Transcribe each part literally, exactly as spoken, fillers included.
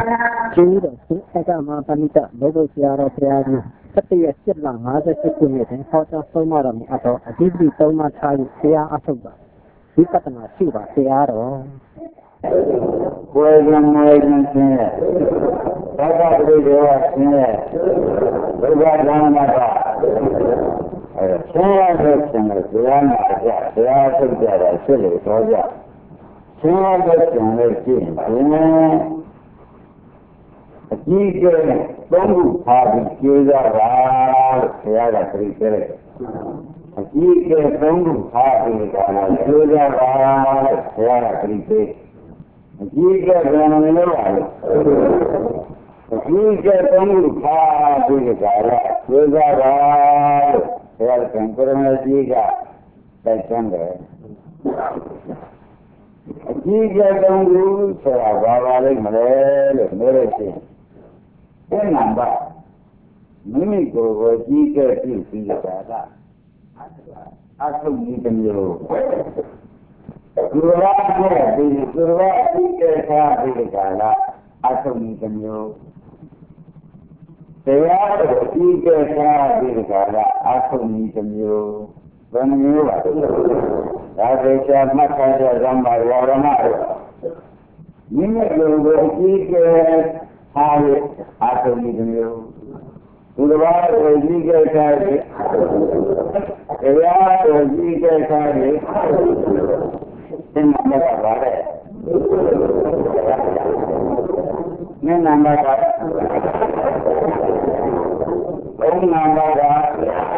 Chính được chính cái cái mà bạn đã đối với nhà rồi thì anh tất nhiên sẽ là ngã ra cái chuyện này họ cho tôi mà làm à đó đi đi tôi mà thay thì à à thôi đi cái nào xíu吧thì à đó quê nhân quê nhân thế các các đi đều thế bây giờ đang mà đó thế là chuyện là thế là thế thế là thế là thế là thôi rồi thế là chuyện là chuyện thế chỉ cái đông pháp chưa ra là thế là thế thế chỉ cái đông pháp là chưa ra là thế là thế thế chỉ cái đông là chỉ cái đông pháp là chưa ra là thế là thành cái này chỉ cái cái chân đấy chỉ cái đông sẽ là vào lại mà đấy mới đấy cái nào đó mình có chỉ cái gì thì là đó ác không gì cần nhiều Kurva है भी kurva के साथ भी निकाला आत्म संयोग तैयार होती के साथ भी निकाला आत्म संयोग बनने वाले राधे श्याम खाया जम्बा वाला निम्न होती के साथ आत्म संयोग kurva होती के साथ तैयार होती के साथ Nên nằm đây là rõ rệt. Nên nằm đây là đúng nằm đây là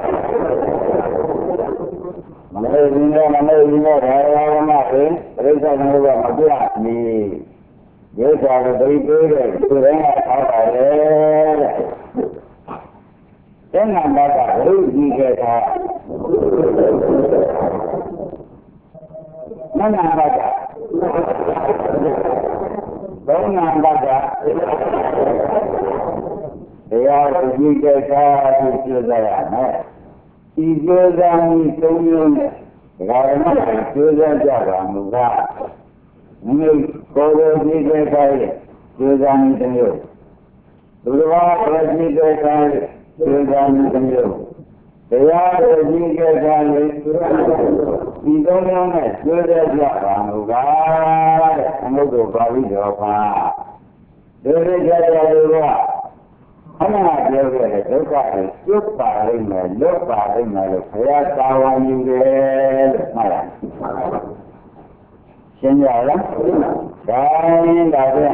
mà đây đi ra mà đây đi ra để ra mà thế đây sao nó là mà cái gì dễ dàng là đi tới rồi tôi đấy là sao phải đấy cái nằm đây là thứ gì kìa ta nó nằm bao giờ đúng nằm bao giờ thì ai cũng như cái cha thì chưa ra làm thì chưa ra như công nhân rồi nó phải chưa ra cho làm được ra nhưng cô đơn như cái cha chưa ra như công nhân từ đó là như cái cha chưa ra như công nhân तैयार होने के लिए इंद्रियों में जोड़े जाता होगा हम लोग बावी जोगा जोड़े जाता होगा हमारा जोड़े है तो क्या है चुप पारे में लोग पारे में लोग खया तावानी के मारा सेंजाला क्या लागे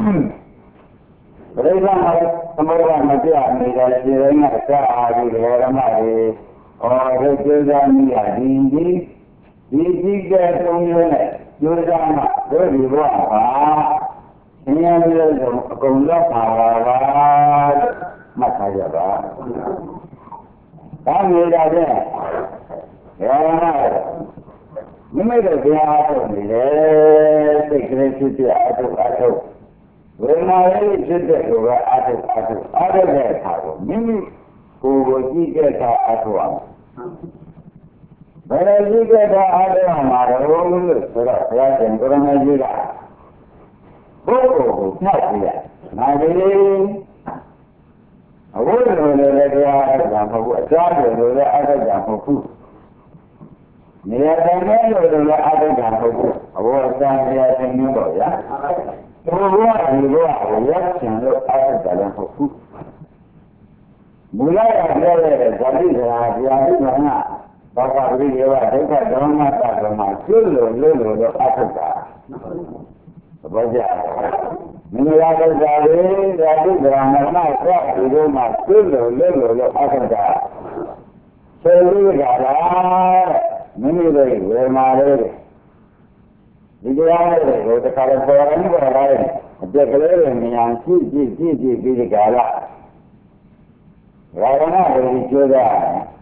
Bởi vì हमारे मध्य आदमी रहते हैं अच्छा आदमी रह हमारे और जो जानी आदमी जी जी के तुमने जो जाना जो विवाह यहाँ मेरे कौनसा खावा मत जावा काम मेरा है यार मेरे बिहार तो मेरे देखने से auto auto Wenare jidde hoga atu atu atu de thago mimi ko ko ji ke tha atu am bere ji ke tha atu am ma ro lu so da bhaya jan korona ji ga bo ko ko phat ji ya na ji awu lo le le ya ga ma bu acha lo le atu ga ma ku ne ya ta ne lo le atu ga ma ku awu acha ne ya ta ni bo ya Tôi nói gì đó là rất là rất là rất là phức tạp. Mùa này là cái là cái gì là cái gì mà bao giờ đi vào cái cái đó mà ta làm mà chưa lừa lừa lừa được áp lực cả. Bây giờ mình ra cái ra đi ra đi ra mà nó có cái gì mà chưa lừa lừa lừa được áp lực cả. Chơi đi cả đó mình đi về về mà đi. Đi ra đây rồi cái cái đó nó vào đây, cái cái đấy là mình ăn chi chi chi chi chi cái cái đó, rồi nó rồi đi chơi ra,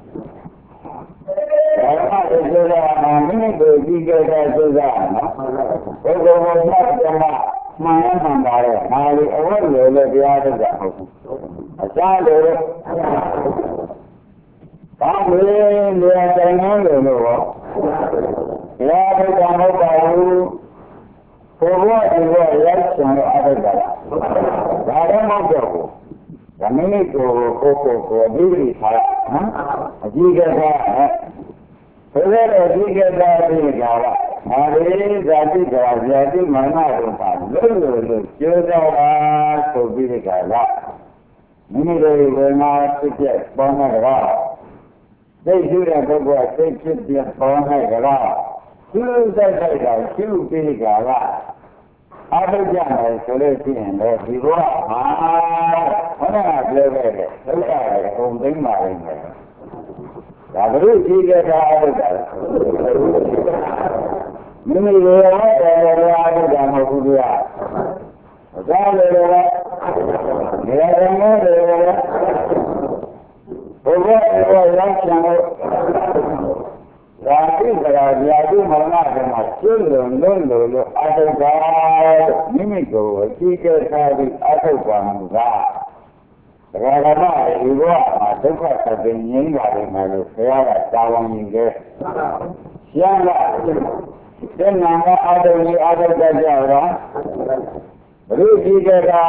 rồi nó đi chơi ra mà mình đi đi cái cái chơi ra, rồi rồi rồi nó cái mà mà nó làm bài, mà đi ở đây rồi đi ra cái gì không, sao rồi, sao rồi đi ra cái nó rồi rồi Ya cái con nó bảo cô bố thì cô ấy chẳng có ai cả မိမိကိုယ်ကိုကိုကိုအပြီးပြီးထားနော်အကြီးကဲကဘယ်လိုအကြီးကဲကပြီးကြလားမာရီဇာတိကဇာတိမာနတို့ပါလို့လို့လို့ကျိုးတော်ပါဆိုပြီးကြလားမိမိတို့ဝေငါဖြစ်ဖြစ်ပေါင်းတဲ့ကောသိရှိတဲ့ပုဂ္ဂိုလ်သိဖြစ်ပြပေါင်းတဲ့ကောသူစိုက်စိုက်တာရှုပြီးကြလားအားထုတ်ကြမယ်ဆိုလို့ရှိရင်လည်းဒီဘဝမှာဘုရားပြောခဲ့တဲ့ဒုက္ခတွေအကုန်သိမ်းပါလိမ့်မယ်။ဒါဘုရုရှိခဲ့တာအားထုတ်တာမိမိတို့ရဲ့တရားအားထုတ်တာမဟုတ်ဘူးလား။အစားတွေလည်းနေရာတွေလည်းဘုရားကိုရောက်ချင်လို့ဒါတိကရာဇာတိမောင်နာကမှာကျွလွန်လွန်းလို့လို့အထုပ်ပါမိမိကိုယ်အကြည့်ကြထားပြီးအထုပ်ပါမှုကဒါကမှဒီဘဝမှာဒုက္ခသတ်ပြီးငြိမ်းပါလိမ့်မယ်လို့ဆရာကတာဝန်ယူခဲ့။ရှင်းလား။ဒီနာမအထုပ်ကြီးအထုပ်တတ်ကြတော့ဘုရုကြီးကတာ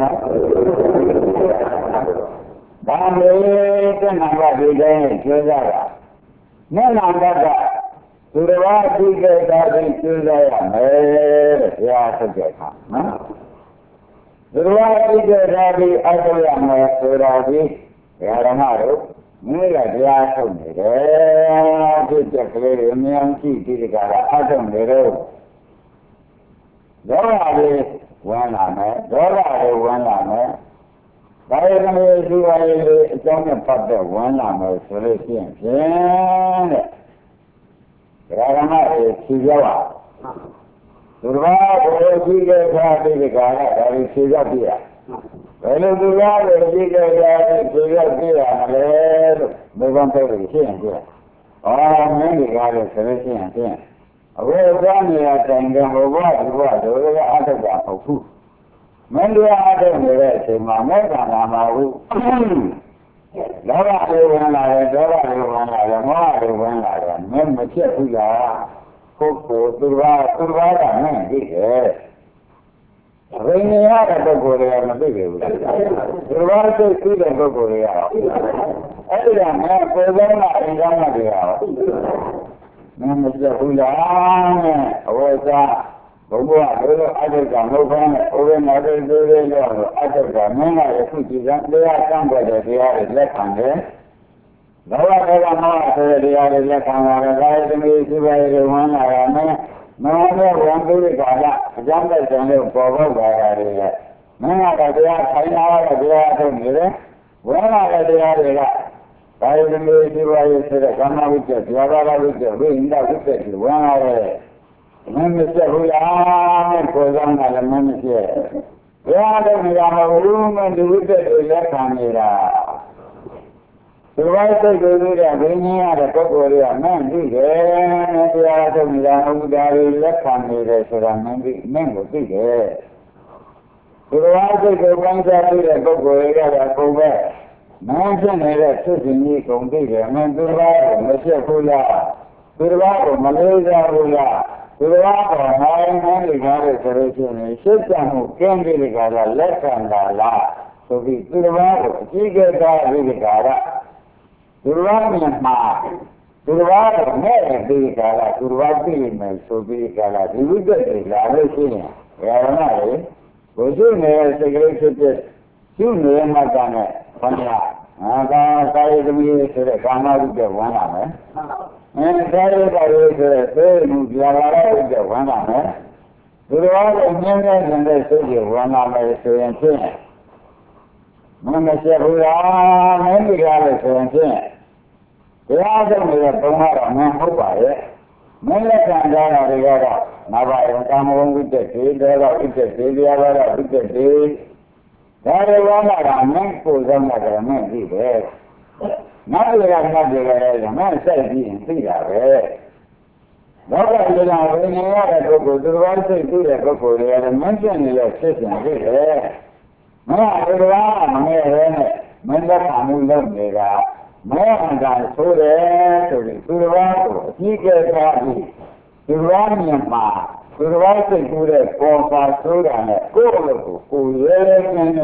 ဒါမျိုးတဲ့နာမဒီတိုင်းကျိုးစားတာမျက်နှာဘက်ကသူတော်ဘာကြည့်ခဲ့တာကိုကျူးစားရမယ်တဲ့ဘုရားဆက်ကြတာနော်သူတော်ဘာကြည့်ခဲ့တာကိုအထောက်ရမယ်ဆိုတာဒီဘုရားဓမ္မတို့မိကတရားထုတ်နေတယ်ဖြစ်ချက်ကလေးတွေအများကြီးဒီကကအထုတ်နေတော့ဒေါသတွေဝင်လာမယ်ဒေါသတွေဝင်လာမယ်ဒါရကလေးဒီဝါရီလေးအကြောင်းနဲ့ပတ်သက်ဝင်လာမယ်ဆိုလို့ရှိရင်ဖြင့်တဲ့ဒါကမှဖြေကြောက်သူတော်ဘာကိုကြည့်ခဲ့တာဒီကကဒါကိုဖြေကြောက်ပြရဘယ်လိုသူတော်ကိုကြည့်ခဲ့တာဖြေကြောက်ပြရမလဲလို့ဘယ်ကောင်ပြောလို့ရှိရင်ပြအော်မင်းဒီကားလို့ဆိုလို့ရှိရင်ဖြင့်အခုသွားနေရတိုင်ကဘုရားဒီဘုရားတို့ကအထက်ကမဟုတ်ဘူးမင်းတို့အားထုတ်နေတဲ့အချိန်မှာမေတ္တာနာမှာဘူးလောဘတွေဝင်လာတယ်ဒေါသတွေဝင်လာတယ်မောဟတွေဝင်လာတယ်မင်းမဖြစ်ဘူးလားပုဂ္ဂိုလ်သူတော်သူတော်ကမင်းသိတယ်အရင်ရတဲ့ပုဂ္ဂိုလ်တွေကမသိဘူးလားသူတော်စိတ်သိတဲ့ပုဂ္ဂိုလ်တွေရောအဲ့ဒီကမင်းကိုယ်လုံးကအင်္ဂါမတွေရောမင်းမဖြစ်ဘူးလားနဲ့အဝိဇ္ဇာဘုရားဘယ်လိုအတ္တကမဟုတ်ဘဲနဲ့ဥပ္ပနာတွေတွေတွေရောအတ္တကမင်းကအခုကြည်စံတရားစံပေါ်တဲ့တရားတွေလက်ခံတယ်။လောဘဒေါသမောဟဆိုတဲ့တရားတွေလက်ခံလာတယ်။ဒါရသမီးစုပါရတွေဝင်လာတာနဲ့မင်းတို့ဝန်ပြီးကြတာအကြောင်းတဲ့ဆံလို့ပေါ်ပေါက်လာတာတွေလေ။မင်းကတော့တရားခိုင်းလာတဲ့တရားထုတ်နေတယ်။ဝင်လာတဲ့တရားတွေကဒါရသမီးစုပါရဆိုတဲ့ကာမဝိတ္တ၊ဇာဘာဝိတ္တ၊ဝိဟိန္ဒဝိတ္တတွေဝင်လာတယ်မင်းမဖြစ်ဘူးလားကိုယ်ဆောင်တာလည်းမင်းမဖြစ်ဘုရားလည်းမရဘူးမင်းဒီဝိတ္တတွေလက်ခံနေတာဒီဝိတ္တတွေလို့တဲ့ဘိညာရတဲ့ပုဂ္ဂိုလ်တွေကမင်းသိတယ်တရားထုတ်နေတာဟုတ်ဒါတွေလက်ခံနေတယ်ဆိုတာမင်းသိမင်းကိုသိတယ်ဒီဝိတ္တကိုဝမ်းစားပြီးတဲ့ပုဂ္ဂိုလ်တွေကလည်းပုံပဲမင်းဖြစ်နေတဲ့သုစဉ်ကြီးကုန်သိတယ်မင်းသူတော်ဘာကိုမဖြစ်ဘူးလားသူတော်ဘာကိုမလေးစားဘူးလားသူတော်ဘာကနိုင်နိုင်နေကြတယ်ဆိုလို့ရှိရင်ရှင်းပြမှုကင်းပြီးကြတာလက်ခံတာလားဆိုပြီးသူတော်ဘာကိုအကြည့်ကြတာပြီးကြတာသူတော်ဘာမြန်မာသူတော်ဘာကိုနဲ့ပြီးကြတာသူတော်ဘာသိမယ်ဆိုပြီးကြတာဒီဝိတ္တတွေလာလို့ရှိရင်ဘယ်ရမလဲဘုရားနဲ့စိတ်ကလေးဖြစ်ဖြစ်သူ့နေမှာကနဲ့ဘုရားအာသာကာယသမီးဆိုတဲ့ကာမဝိတ္တဝင်လာမယ်အဲဒါရတာလို့ဆိုတဲ့သေမှုပြာလာတဲ့ဝမ်းလာမယ်သူတော်ကမြင်းတဲ့တဲ့စိတ်ကိုဝမ်းလာမယ်ဆိုရင်ဖြင့်မမချက်ဘူးလားမင်းတို့ရလို့ဆိုရင်ဖြင့်တရားထုတ်နေတဲ့ဘုံကတော့မဟုတ်ပါရဲ့မင်းလက်ခံကြတာတွေကတော့ငါးပါးကာမဂုဏ်ဝိတ္တတွေဒေါသဝိတ္တတွေတရားဘာဝဝိတ္တတွေဒါတွေဝမ်းလာတာမင်းကိုယ်ဆောင်တာကမင်းသိတယ်နောက်ရကမှတ်ကြရတယ်မင်းစိုက်ပြီးရင်သိတာပဲတော့ကလည်းဝိညာဉ်ရတဲ့ပုဂ္ဂိုလ်သူတော်ဘာစိတ်သိတဲ့ပုဂ္ဂိုလ်တွေကလည်းမင်းဖြစ်နေတဲ့ဖြစ်စဉ်သိတယ်မင်းကသူတော်ဘာမငယ်ရဲနဲ့မင်းလက်ခံမှုလုပ်နေတာမင်းအတားဆိုတယ်ဆိုပြီးသူတော်ဘာကိုအကြီးကျယ်ထားပြီးသူတော်ဘာမြန်မာသူတော်ဘာစိတ်ကူးတဲ့ပေါ်ပါဆိုတာနဲ့ကိုယ့်အလုပ်ကိုကိုယ်ရဲရဲနဲ့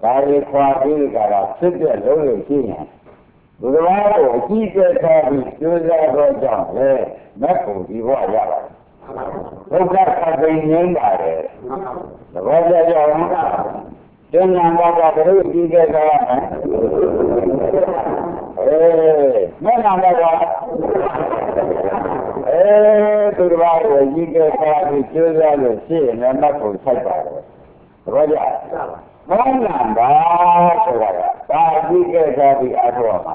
ဒါတွေခွာပြီးကြတာဖြစ်တဲ့လုံးလို့ရှိရင်ဘုရားကိုအကြည့်ကျထားပြီးကျိုးစားတော့ကြောင့်လေမက်ကိုဒီဘဝရပါတယ်ဒုက္ခခတ်သိငြိမ်းပါတယ်သဘောကျကြအောင်ကျန်ညာဘောကဘုရားကြည့်ခဲ့တာအေးမက်နာဘောအဲသူတော်ကိုကြည့်ခဲ့တာပြီးကျိုးစားလို့ရှိရင်လည်းမက်ကိုဆိုင်ပါတယ်သဘောကျမောင်းလာတာဆိုတာဒါကြည့်ခဲ့တာပြီးအထောက်ပါ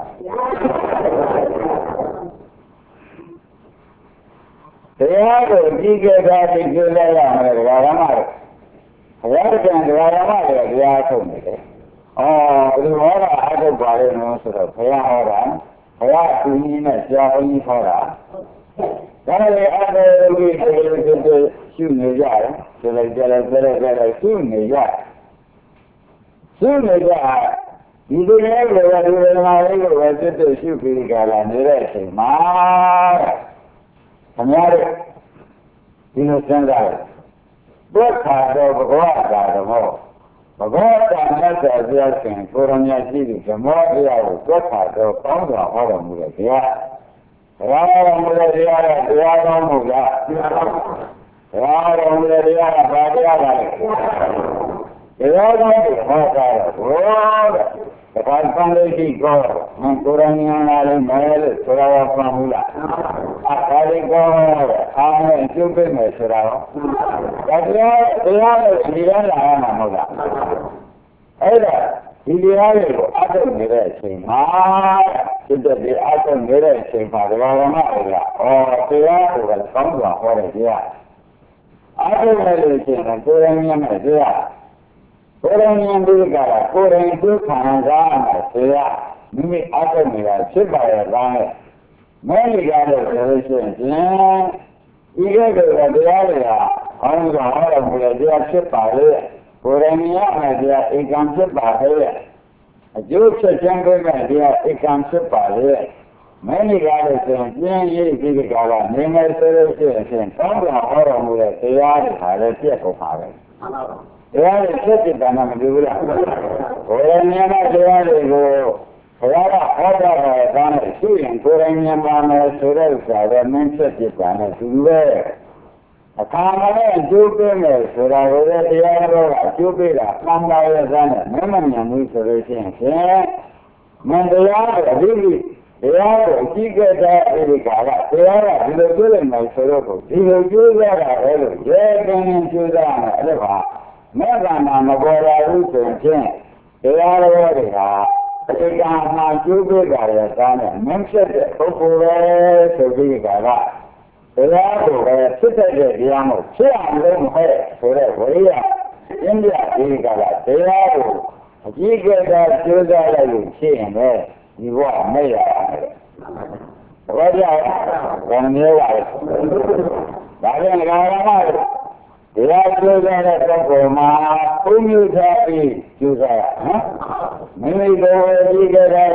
တရားကိုကြည့်ခဲ့တာပြီးကျိုးစားရမယ်ဒကာရမတို့ဘုရားကျန်ဒကာရမတွေတရားထုတ်နေတယ်။အော်ဘယ်လိုဟောတာအထုတ်ပါလဲနော်ဆိုတော့ဘုရားဟောတာဘုရားသူကြီးနဲ့ဆရာကြီးဟောတာဒါလည်းအတေကြီးတွေတွေရှုနေကြတယ်။ဒီလိုကြလဲကြလဲကြလဲရှုနေကြတယ်။ရှုနေကြဒီလိုလည်းဘယ်လိုလဲငါလေးကိုပဲစစ်စစ်ရှုပြီးကြလာနေတဲ့အချိန်မှာခင်ဗျားတို့ဒီလိုစဉ်းစားတယ်ဒုက္ခတော့ဘဂဝတာဓမ္မောဘဂဝတာမြတ်စွာဘုရားရှင်ကိုရမြတ်ရှိသူဓမ္မောတရားကိုဒုက္ခတော့ကောင်းစွာဟောတော်မူတဲ့ဘုရားဘုရားတော်မူတဲ့တရားကတရားတော်မူလားဘုရားတော်မူတဲ့တရားကဘာတရားလဲတရားတော်ကိုဟောတာတော့တဲ့တခါပန်းလေးရှိကောမန်ကိုရမြတ်လာလို့မဲလို့ဆိုတာကမှန်ဘူးလားအခါလေးကောအားနဲ့ကျုပ်ပြမယ်ဆိုတာတော့ဒါတရားတရားကိုဒီရလာရမှာမဟုတ်လားအဲ့ဒါဒီတရားတွေကိုအထုတ်နေတဲ့အချိန်မှာစိတ်တည်းအထုတ်နေတဲ့အချိန်မှာဒကာရမတွေကဩတရားကိုလည်းကောင်းစွာဟောတဲ့တရားအထုတ်နေလို့ရှိရင်ကိုယ်ရင်းနဲ့တရားကိုယ်ရင်းနဲ့ဒီကကကိုယ်ရင်းဒုက္ခခံစားမှာတရားမိမိအထုတ်နေတာဖြစ်ပါရဲ့ကောင်းရဲ့မဲနေကြလို့ဆိုလို့ရှိရင်ဒီကဲ့သို့တရားတွေကအောင်းစွာဟောတော်မူတဲ့တရားဖြစ်ပါလေကိုယ်ရင်းရမယ်တရားဧကံဖြစ်ပါလေအကျိုးချက်ချမ်းပေးမဲ့တရားဧကံဖြစ်ပါလေမဲနေကြလို့ဆိုရင်ပြင်းရေးဒီကကနေမယ်ဆိုလို့ရှိရင်ကောင်းစွာဟောတော်မူတဲ့တရားတွေဟာလည်းပြည့်ကုန်ပါပဲတရားတွေဖြစ်တဲ့တဏ္ဍာမတူဘူးလားကိုယ်ရင်းနဲ့တရားတွေကိုဘုရားကဟောတာကတန်းနဲ့ရှိရင်ကိုယ်တိုင်မြန်မာမယ်ဆိုတဲ့ဥစ္စာပဲမင်းဖြစ်ဖြစ်ပါနဲ့သူပဲအခါမနဲ့အကျိုးပေးမယ်ဆိုတာကိုလည်းတရားတော်ကအကျိုးပေးတာမှန်ပါရဲ့သားနဲ့မမမြန်ဘူးဆိုလို့ရှိရင်ဖြင့်မန်တရားကိုအဓိပ္ပာယ်တရားကိုအကြည့်ကြတဲ့အဲဒီကကတရားကဒီလိုပြောလိုက်မယ်ဆိုတော့ဒီလိုကျိုးရတာပဲလို့ရဲတင်းကျိုးရမယ်အဲ့ဒါကမေတ္တာမှာမပေါ်လာဘူးဆိုရင်တရားတော်တွေဟာဒီကမှာကျိုးပေးကြရတာနဲ့မင်းဖြစ်တဲ့ပုဂ္ဂိုလ်ပဲဆိုပြီးကြတာတရားကိုပဲဖြစ်တဲ့တရားကိုဖြစ်အောင်လုပ်မယ်ဆိုတဲ့ဝိရိယအင်းပြဒီကလာတရားကိုအကြည့်ကြတာကျိုးစားလိုက်လို့ဖြစ်ရင်ပဲဒီဘဝမဲ့ရမယ်။ဘာကြောင့်ဘယ်မျိုးပါလဲ။ဒါကြောင့်ငါရမတရားကျိုးစားတဲ့ပုဂ္ဂိုလ်မှာဘုံမျိုးထားပြီးကျိုးစားရနော်။မိမိကိုယ်ကြည့်ကြတယ်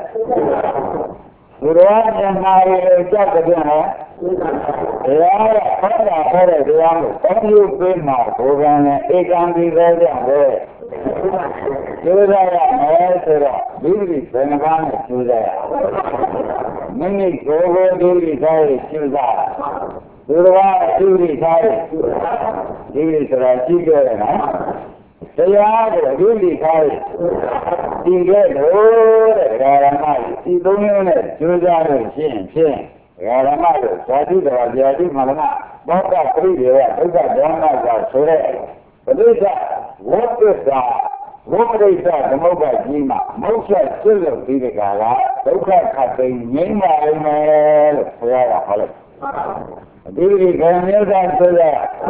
သူတော်မြတ်နာရီကိုကြောက်ကြတယ်နော်တရားကဟောတာဟောတဲ့တရားကိုတောင်းယူပေးမှာဘုရားနဲ့ဧကံဒီသောကြောင့်ပဲကျိုးစားရမယ်ဆိုတော့ဒီလိုဘယ်နှပါးနဲ့ကျိုးစားရမိမိကိုယ်ကိုဒီလိုထားရကျိုးစားသူတော်ဒီလိုထားရဒီလိုဆိုတာကြည့်ကြရနော်တရားကိုအကျိုးလိထားရဒီကဲလို့တဲ့ဓမ္မဒီသုံးမျိုးနဲ့ကျိုးစားလို့ရှင်းရှင်းဓမ္မတို့ဇာတိတော်ဇာတိမလမဘောကပရိဒေဝဒုက္ခဓမ္မကဆိုတဲ့ပဋိစ္စဝိပ္ပစ္စဝိပရိစ္စသမုပ္ပါကြီးမှာမௌချစွလို့ဒီကကဒုက္ခခတ်သိငြိမ်းပါလိမ့်မယ်လို့ဘုရားကဟောလိုက်အတိအကျခံရတာဆိုရ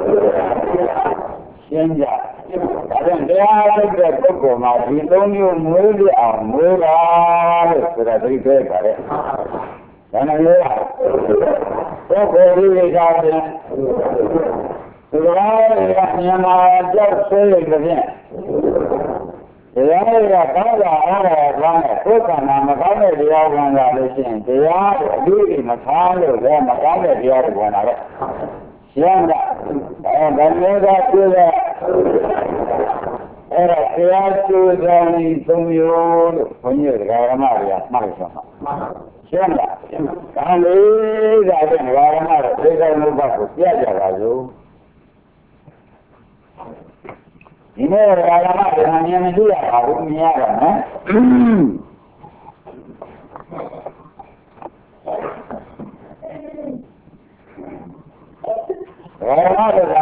ရှင်းကြဒါကြောင့်တရားထုတ်တဲ့ပုဂ္ဂိုလ်မှာဒီသုံးမျိုးမွေးပြအောင်မွေးပါလို့ဆိုတာသိခဲ့ပါတယ်ဒါနဲ့လေပုဂ္ဂိုလ်ကြီးကပြန်ဒီလိုကမြန်မာကြောက်ဆွေးရတဲ့ဖြင့်တရားတွေကကောင်းတာအားရကောင်းတဲ့ကိုယ်ကံမှာမကောင်းတဲ့တရားဝင်လာလို့ရှိရင်တရားတွေအတူတူမထားလို့လည်းမကောင်းတဲ့တရားတွေဝင်လာတော့ရှင်းတာအဲဗမေသာပြည့်တဲ့အဲအဲ့ဒါတရားကျိုးစားနေသုံးမျိုးလို့ဘုန်းကြီးတွေကဓမ္မတွေကမှတ်လို့မှာရှင်းလားဒါလေးဒါဖြင့်ဓမ္မတော့သိက္ခာမုပ္ပါကိုပြကြပါစို့ဒီနေ့ဓမ္မတွေကမြင်မရှိရပါဘူးမြင်ရတော့နော်ဓမ္မတွေက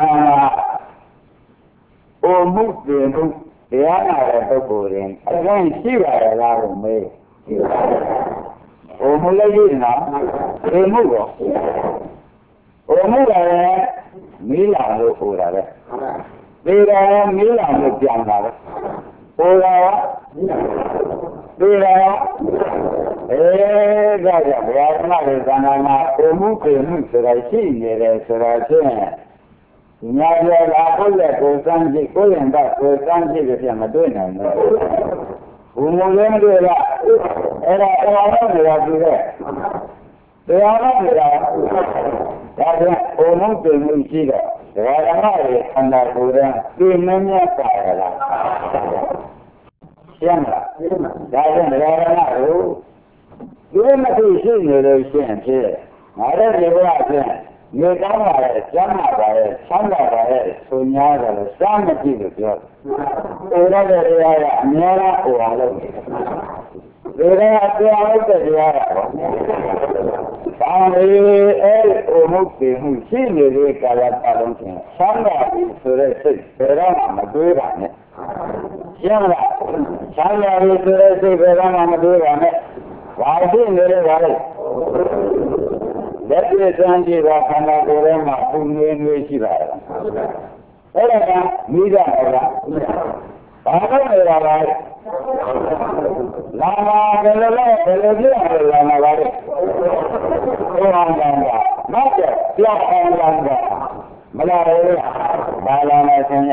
အိုမှုပြေမှုတရားနာတဲ့ပုဂ္ဂိုလ်တွေအရင်ရှိပါရဲ့လားလို့မေးအိုမှုလည်းရှိနော်အိုမှုရောအိုမှုလည်းမီးလာလို့ဟိုတာပဲဒီတော့မီးလာလို့ပြောင်းတာပဲဟိုတာဒီတော့အဲဒါကြောင့်ဘုရားဓမ္မတွေသံဃာမှာအိုမှုပြေမှုဆိုတာရှိနေတယ်ဆိုတာချင်းညာပြလာဖို့လက်ကိုစမ်းကြည့်ကိုယ်ရင်တော့ကိုယ်စမ်းကြည့်လို့ပြန်မတွေ့နိုင်ဘူးဘုံမလည်းမတွေ့လားအဲ့ဒါတရားတော်နေတာသူတဲ့တရားတော်နေတာဒါပြန်ဘုံမပြင်မှုရှိတော့တရားဓမ္မတွေခန္ဓာကိုယ်နဲ့ပြင်းမမြတ်ပါရလားရှင်းလားဒါပြန်တရားဓမ္မတို့ဒီမသိရှိနေလို့ရှင်းဖြစ်ငါတို့ဒီဘဝချင်းမြေကောင်းပါရဲ့ကျမ်းပါပါရဲ့ဆမ်းပါပါရဲ့ဆိုညာတယ်လို့စမ်းမကြည့်လို့ပြောတယ်။အိုရတဲ့တရားကအများအားအိုအောင်လုပ်တယ်။ဒီကတရားလုပ်တဲ့တရားကပေါ့။ဒါလေးအဲ့အိုမှုပြင်မှုရှိနေတဲ့ကာလပတ်လုံးချင်းဆမ်းပါပြီဆိုတဲ့စိတ်ဘယ်တော့မှမတွေးပါနဲ့။ရှင်းလား။ဆမ်းပါပြီဆိုတဲ့စိတ်ဘယ်တော့မှမတွေးပါနဲ့။ဘာဖြစ်နေလဲပါလဲ။လက်ပြစမ်းကြည့်တော့ခန္ဓာကိုယ်ထဲမှာပူငွေငွေရှိပါလားအဲ့ဒါကမိကြပါလားဘာလို့လဲပါလဲလာလာဘယ်လိုလဲဘယ်လိုပြောရလဲလာလာပါလဲဘုရားကနောက်ကျပြောင်းအောင်လာတာမလားလေဘာလာနေစင်ရ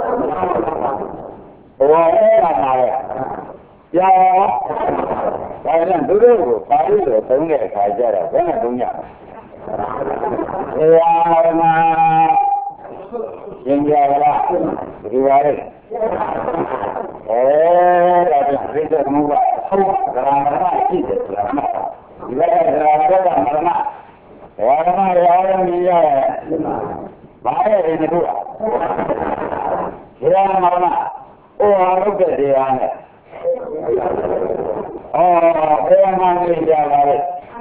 ဘဝနဲ့လာပါလေပြောင်းဒါကြောင့်သူတို့ကိုပါဠိလိုသုံးတဲ့အခါကျတော့ဘယ်နဲ့သုံးကြလဲ။တရားမှာရှင်ကြလားဒီပါလေ။အဲဒါကြောင့်သိတဲ့မှုကဟုတ်ကရာမရှိတယ်ဆိုတာမှတ်။ဒီဘက်ကကရာမကမရမ။ဘာမှရအောင်မြင်ရတယ်။ဘာရဲ့ဒီလိုอ่ะ။တရားမရမ။ဟောဟုတ်တဲ့တရားနဲ့အော်ဘယ်မှာနေကြပါလဲ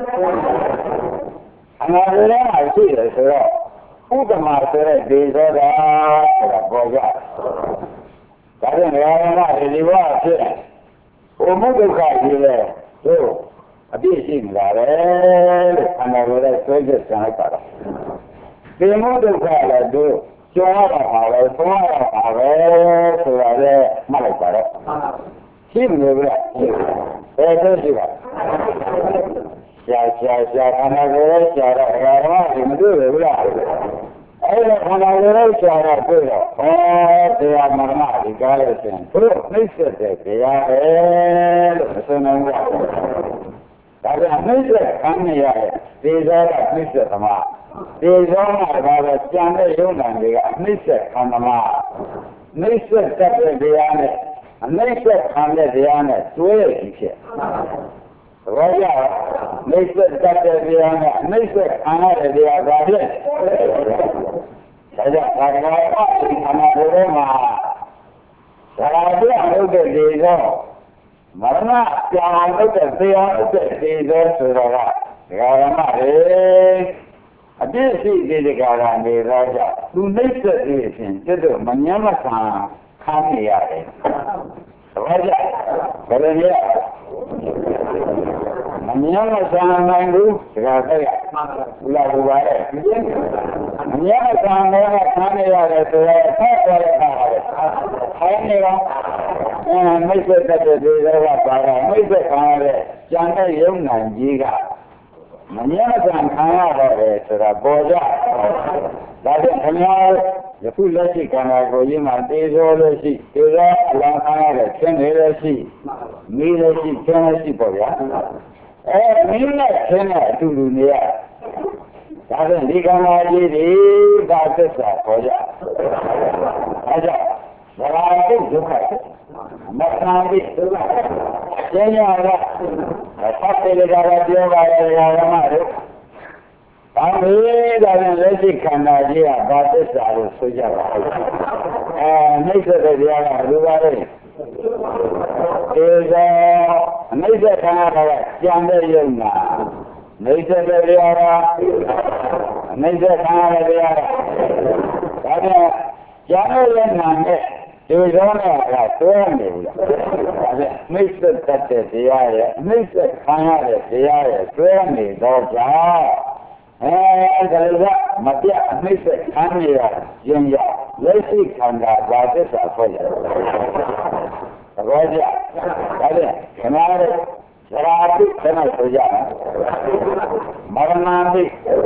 အနာရလည်းရှိတယ်ဆိုတော့ဥဒ္ဓမာဆိုတဲ့ဒေသောတာဆိုတာပေါ်ကြဒါကြောင့်ရာဂနာဒီဘဝဖြစ်ဟိုမှုဒုက္ခကြီးလေတို့အပြည့်ရှိနေတာပဲလို့အနာရလည်းဆွဲချက်ဆံလိုက်ပါတော့ဒီမှုဒုက္ခလည်းတို့ကျော်ရတာပါပဲသုံးရတာပါပဲဆိုတာလည်းမှတ်လိုက်ပါတော့ရှိမလို့ဗျာဘယ်လိုရှိပါရှာရှာရှာခန္ဓာကိုယ်ရှာတော့ဘာမှမတွေ့ဘူးလားအဲ့ဒါခန္ဓာကိုယ်ရှာတော့တွေ့တော့ဟောတရားမရဏဒီကားလို့ရှင်သူတို့နှိမ့်ဆက်တဲ့တရားပဲလို့မဆိုနိုင်ဘူးဒါကြောင့်နှိမ့်ဆက်ခံရတဲ့ဒီသောကနှိမ့်ဆက်သမားဒီသောမှာဒါပဲကြံတဲ့ယုံနာတွေကနှိမ့်ဆက်ခံသမားနှိမ့်ဆက်တဲ့တရားနဲ့အနိစ္စခံတဲ့တရားနဲ့တွဲရည်ဖြစ်သဘောကျလားနိစ္စတတ်တဲ့တရားနဲ့အနိစ္စခံရတဲ့တရားသာဖြစ်ဒါကြောင့်ဘာသာရေးအမှန်တရားမှာသာရပြလုပ်တဲ့ဒီသောမရဏကြောင်လုပ်တဲ့တရားလုပ်တဲ့ဒီသောဆိုတော့ကဓမ္မတွေအပြည့်ရှိတဲ့ကာလနေတော့ကြသူနှိစ္စသေးခြင်းကျွတ်မညမ်းမခံခံရရတယ်။ဘာကြဘယ်လိုလဲမမြင်မဆန်နိုင်ဘူးဒါကတည်းကလာလို့ပါလေမမြင်မဆန်လည်းခံရရတယ်ဆိုတော့ဆက်ပေါ်ရတာပဲခိုင်းနေတော့အဲမိတ်ဆက်တဲ့ဒီတော့ပါတာမိတ်ဆက်ခံရတဲ့ကြံတဲ့ယုံနိုင်ကြီးကမမြင်မဆန်ခံရတော့ဆိုတာပေါ်ကြဒါကြောင့်ခင်ဗျားယခုလက်ရှိခန္ဓာကိုယ်ကြီးမှာတေဇောလို့ရှိတေဇောအလောင်းခံရတဲ့ဆင်းရဲလို့ရှိမိလို့ရှိဆင်းရဲရှိပေါ့ဗျာအဲမိနဲ့ဆင်းရဲအတူတူနေရဒါကြောင့်ဒီခန္ဓာကြီးဒီဒါသစ္စာပေါ်ကြအဲကြောင့် Berarti juga. Nanti Jadinya ada satu negara dia negara mana? Kami dalam lagi kena dia batas harus sudah. Eh, ni sudah dia dua hari. Jadi, ni sudah kena ada jangan dia na. Ni sudah dia ada. Ni sudah kena ada dia. Jadi, jangan dia na. Itu jangan tuan ni. Mister kata dia, Mister kaya dia, tuan ni dosa. Eh, kalau mati Mister kaya dia, lesi kanda baca apa ya? Raja, ada, kenapa? Serapi kenal saja. Maranandi.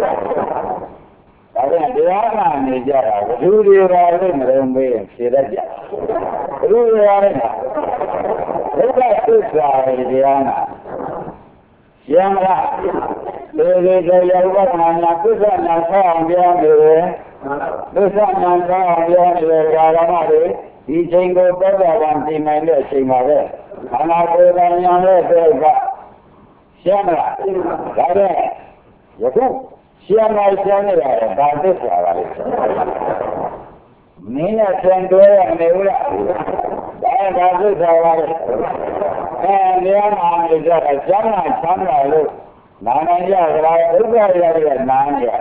Ada dia mana ni jara, juri orang merembe siraja. Juri orang, kita tu sahih dia na. Yang lah, jadi kalau orang mana tu sah nampak dia ni, tu sah nampak dia ni orang mana, di cengkok berapa nanti mana cengkok, anak orang yang lebih siapa, ada, ya tu. Siapa siapa ni lah, bagus lah. Ni nak cendera yang ni pula, dah bagus lah. Eh, dia nak dia jangan jangan lu, mana dia kalau juga dia dia mana dia.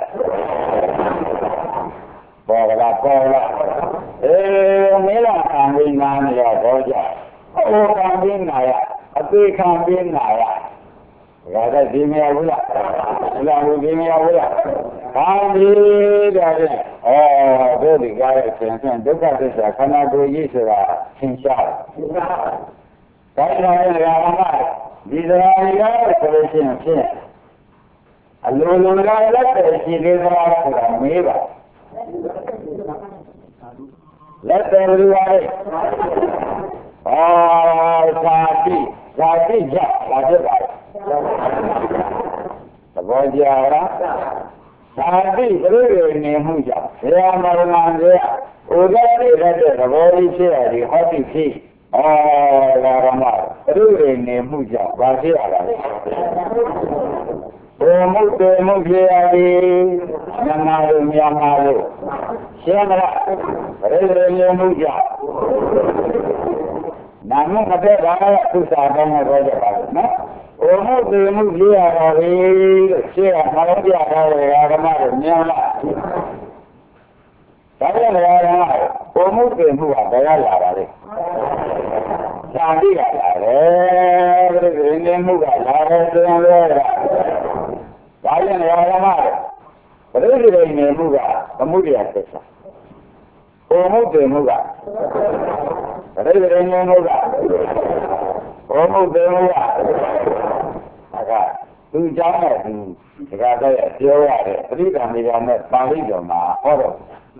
Bola bola, eh, ni lah kambing mana dia boja. Oh kambing naya, api kambing naya. Ada dimia pula, lalu dimia pula. Kami dari, oh, dari gaya sensen, dekat desa, karena beri sudah sinsar. Karena yang ramai, di dalam negara tersian sian. Lalu negara tersian di dalam negara mewah. Lalu luar, oh, sapi, sapi jah, sapi. Sebab dia orang sahaja terus ni muncul. Dia malam dia, udah ni ada sebab dia di hati si. Oh, ramai terus ni muncul. Bagi orang. Temu temu dia di yang malu yang malu. Siapa terus ni muncul. Namun ada banyak susah banyak saja, nah. Umur demo dia hari, siapa malam dia hari ramai nyala. Saya ramai, umur demo ada yang lari. Jadi lari, demo lari dengan lari. Saya ramai, beri demo kemudian kita. Umur demo beri demo umur demo agak tu jangan tu agak ada jauh ada beri kami jangan balik joma orang.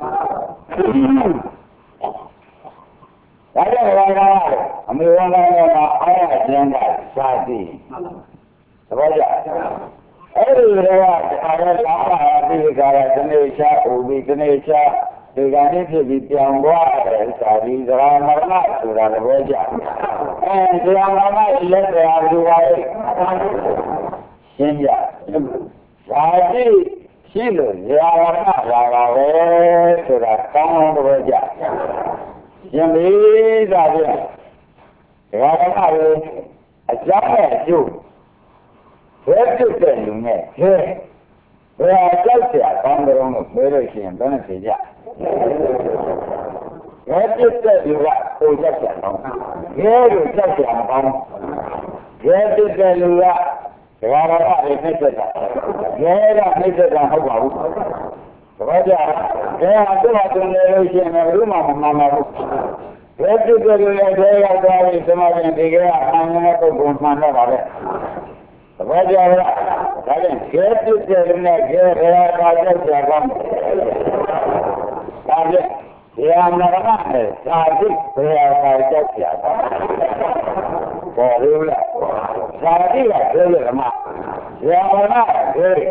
Ada orang lain, kami orang lain ayat jangan sadi. Sebaja. Ada orang ada apa di negara Indonesia, ubi Indonesia. Dengan itu yang buat dari dalam mana sudah bekerja. Eh, dalam mana ia yang diwai. Sehingga, jadi silu dalam mana dalam sudah kamu bekerja. Yang ini saja. Dalam mana ajar itu. Betul betul ni. Berapa siapa orang berisian dan sejak. Kita juga ujar siapa. Kita ujar siapa. Kita juga sekarang ada mesra. Kita mesra apa? Sebaja, saya ada waktu berisian rumah mama. Kita juga saya ada semakin tiga anak itu pun mana ada. Sebaja, kalian kita juga kita ada siapa. Tapi yang mana ni? Jadi saya baca siapa? Bolehlah. Jadi lah boleh mak. Yang mana? Jadi.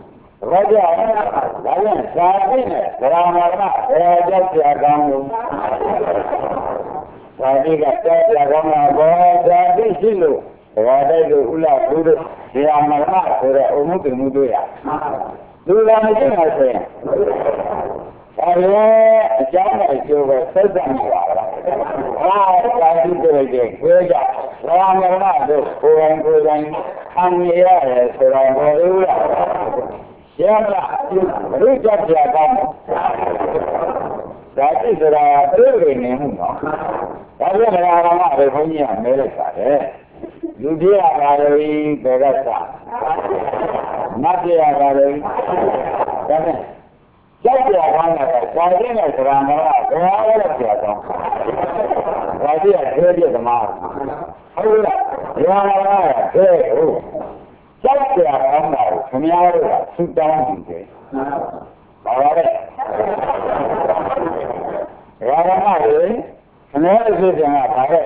Raja, kalian jadi ni. Yang mana? Saya baca siapa? သာတိကတက်ကြကောင်းတာဘောသာတိရှိလို့ဒါတိုက်လို့ဥလာဘူးတို့ဇေယမရဏဆိုတဲ့အုံမှုပင်မှုတို့ရလူလာမရှိမှဆိုရင်ဒါလည်းအကြောင်းနဲ့အကျိုးပဲဆက်စပ်နေတာပါအာသာတိတို့ရဲ့ကိုကြဇေယမရဏတို့ကိုယ်တိုင်ကိုယ်တိုင်အမြင်ရတယ်ဆိုတော့ဘောဦးလားရမလားဘုရားပြကောင်းဒါတိဆိုတာပြေနေနေမှုနော်ဒါပြမလားတော့ဘယ်ဘုန်းကြီးကမဲလိုက်ပါတယ်လူပြရပါလေဘယ်ကစားနတ်ပြရပါလေဒါနဲ့ကြောက်ကြကောင်းတာစာရင်းနဲ့ဆိုတာကဘယ်လိုလဲပြောတော့ဒါပြရသေးတယ်ဓမ္မဟုတ်လားရောလာတာကဲဟုတ်ကြောက်ကြကောင်းတာကိုခင်ဗျားတို့ကသုတောင်းနေတယ်ဘာပါလဲရောလာတာလေခင်ဗျားတို့ဆိုကြတာဘာလဲ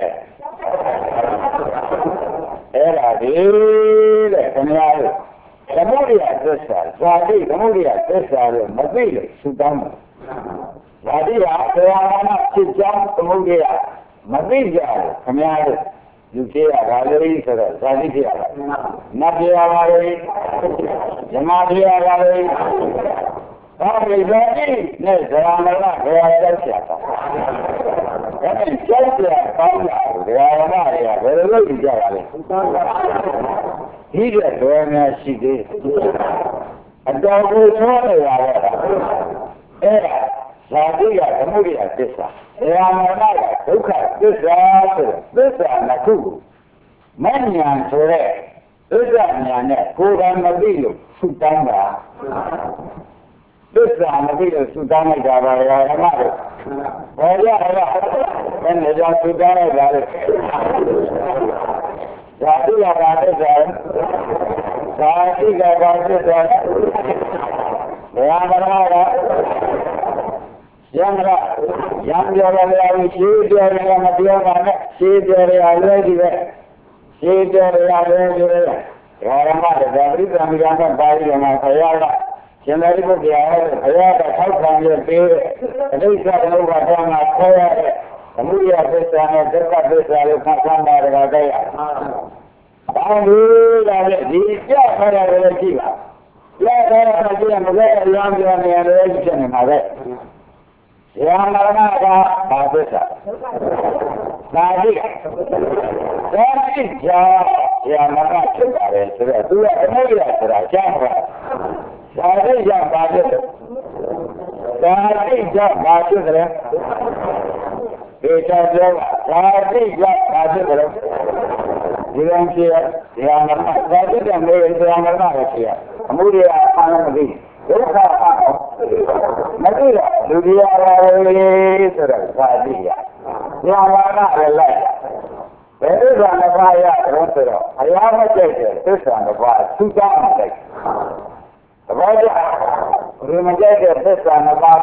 အဲ့ဒါဒီတဲ့ခင်ဗျားတို့သမုဒိယသစ္စာဇာတိသမုဒိယသစ္စာလို့မသိလို့သုတောင်းတယ်ဇာတိကဆရာမဖြစ်ကြောင်းသမုဒိယမသိကြဘူးခင်ဗျားတို့လူဖြစ်ရပါလေဆိုတော့ဇာတိဖြစ်ရပါနတ်ဖြစ်ရပါလေဇမဖြစ်ရပါလေဘာလို့ဇာတိနဲ့ဇာမရဘယ်ရောက်ကြတာအဲ့ဒီကြောက်ကြကောင်းတာဇာမရဘယ်လိုလုပ်ကြရလဲဒီတဲ့တော်များရှိသေးအတော်ကိုချောနေရတော့အဲ့ဒါဇာတိကသမုဒိယသစ္စာဇာမရကဒုက္ခသစ္စာဆိုသစ္စာနှစ်ခုမဉ္ဇဉ်ဆိုတဲ့သစ္စာဉာဏ်နဲ့ကိုယ်ကမသိလို့သုတောင်းတာသစ္စာမသိလို့သုတောင်းလိုက်တာပါဓမ္မတို့ဘောရဟလားဘယ်နဲ့ကြောင့်သုတောင်းလိုက်တာလဲဇာတိကဘာသစ္စာဇာတိကဘာသစ္စာဘယ်ဟာမလားရမလားရံပြောရရရှိပြောရမပြောပါနဲ့ရှိပြောရရလွဲကြည့်ပဲရှိပြောရရလွဲကြည့်ပဲဓမ္မတဲ့ဒါပြိသမီးကပါဠိတော်မှာခရရရှင်သာရိပုတ္တရာခရရကထောက်ခံရပေးတဲ့အဋ္ဌကဘုရားတော်မှာခေါ်ရတဲ့သမုဒိယသစ္စာနဲ့ဒုက္ခသစ္စာကိုခံစားတာကတည်းကဘာလို့လဲဒီကြောက်ခရရတယ်ကြည့်ပါလက်ခရရကြည့်ရင်မလဲအရမ်းပြောနေရတယ်ဖြစ်နေမှာပဲဇာမရဏကဘာသစ္စာသာတိသာတိကြာဇာမရဏဖြစ်ပါတယ်ဆိုတော့သူကအမှုရဆိုတာကြားပါသာတိကြာဘာဖြစ်လဲသာတိကြာဘာဖြစ်လဲဒီတော့ပြောသာတိကြာဘာဖြစ်လဲဒီကောင်ကြီးဇာမရဏသာတိကမေးဇာမရဏပဲဖြစ်ရအမှုရအာမမသိဒုက္ခမသိတော့လူတရားပါလေဆိုတော့သာတိရဉာဏ်ဝါဒလည်းလိုက်ဘယ်သစ္စာနှစ်ပါးရတော့ဆိုတော့အရာမကျတဲ့သစ္စာနှစ်ပါးသုတောင်းလိုက်သဘောကျဒီမကျတဲ့သစ္စာနှစ်ပါး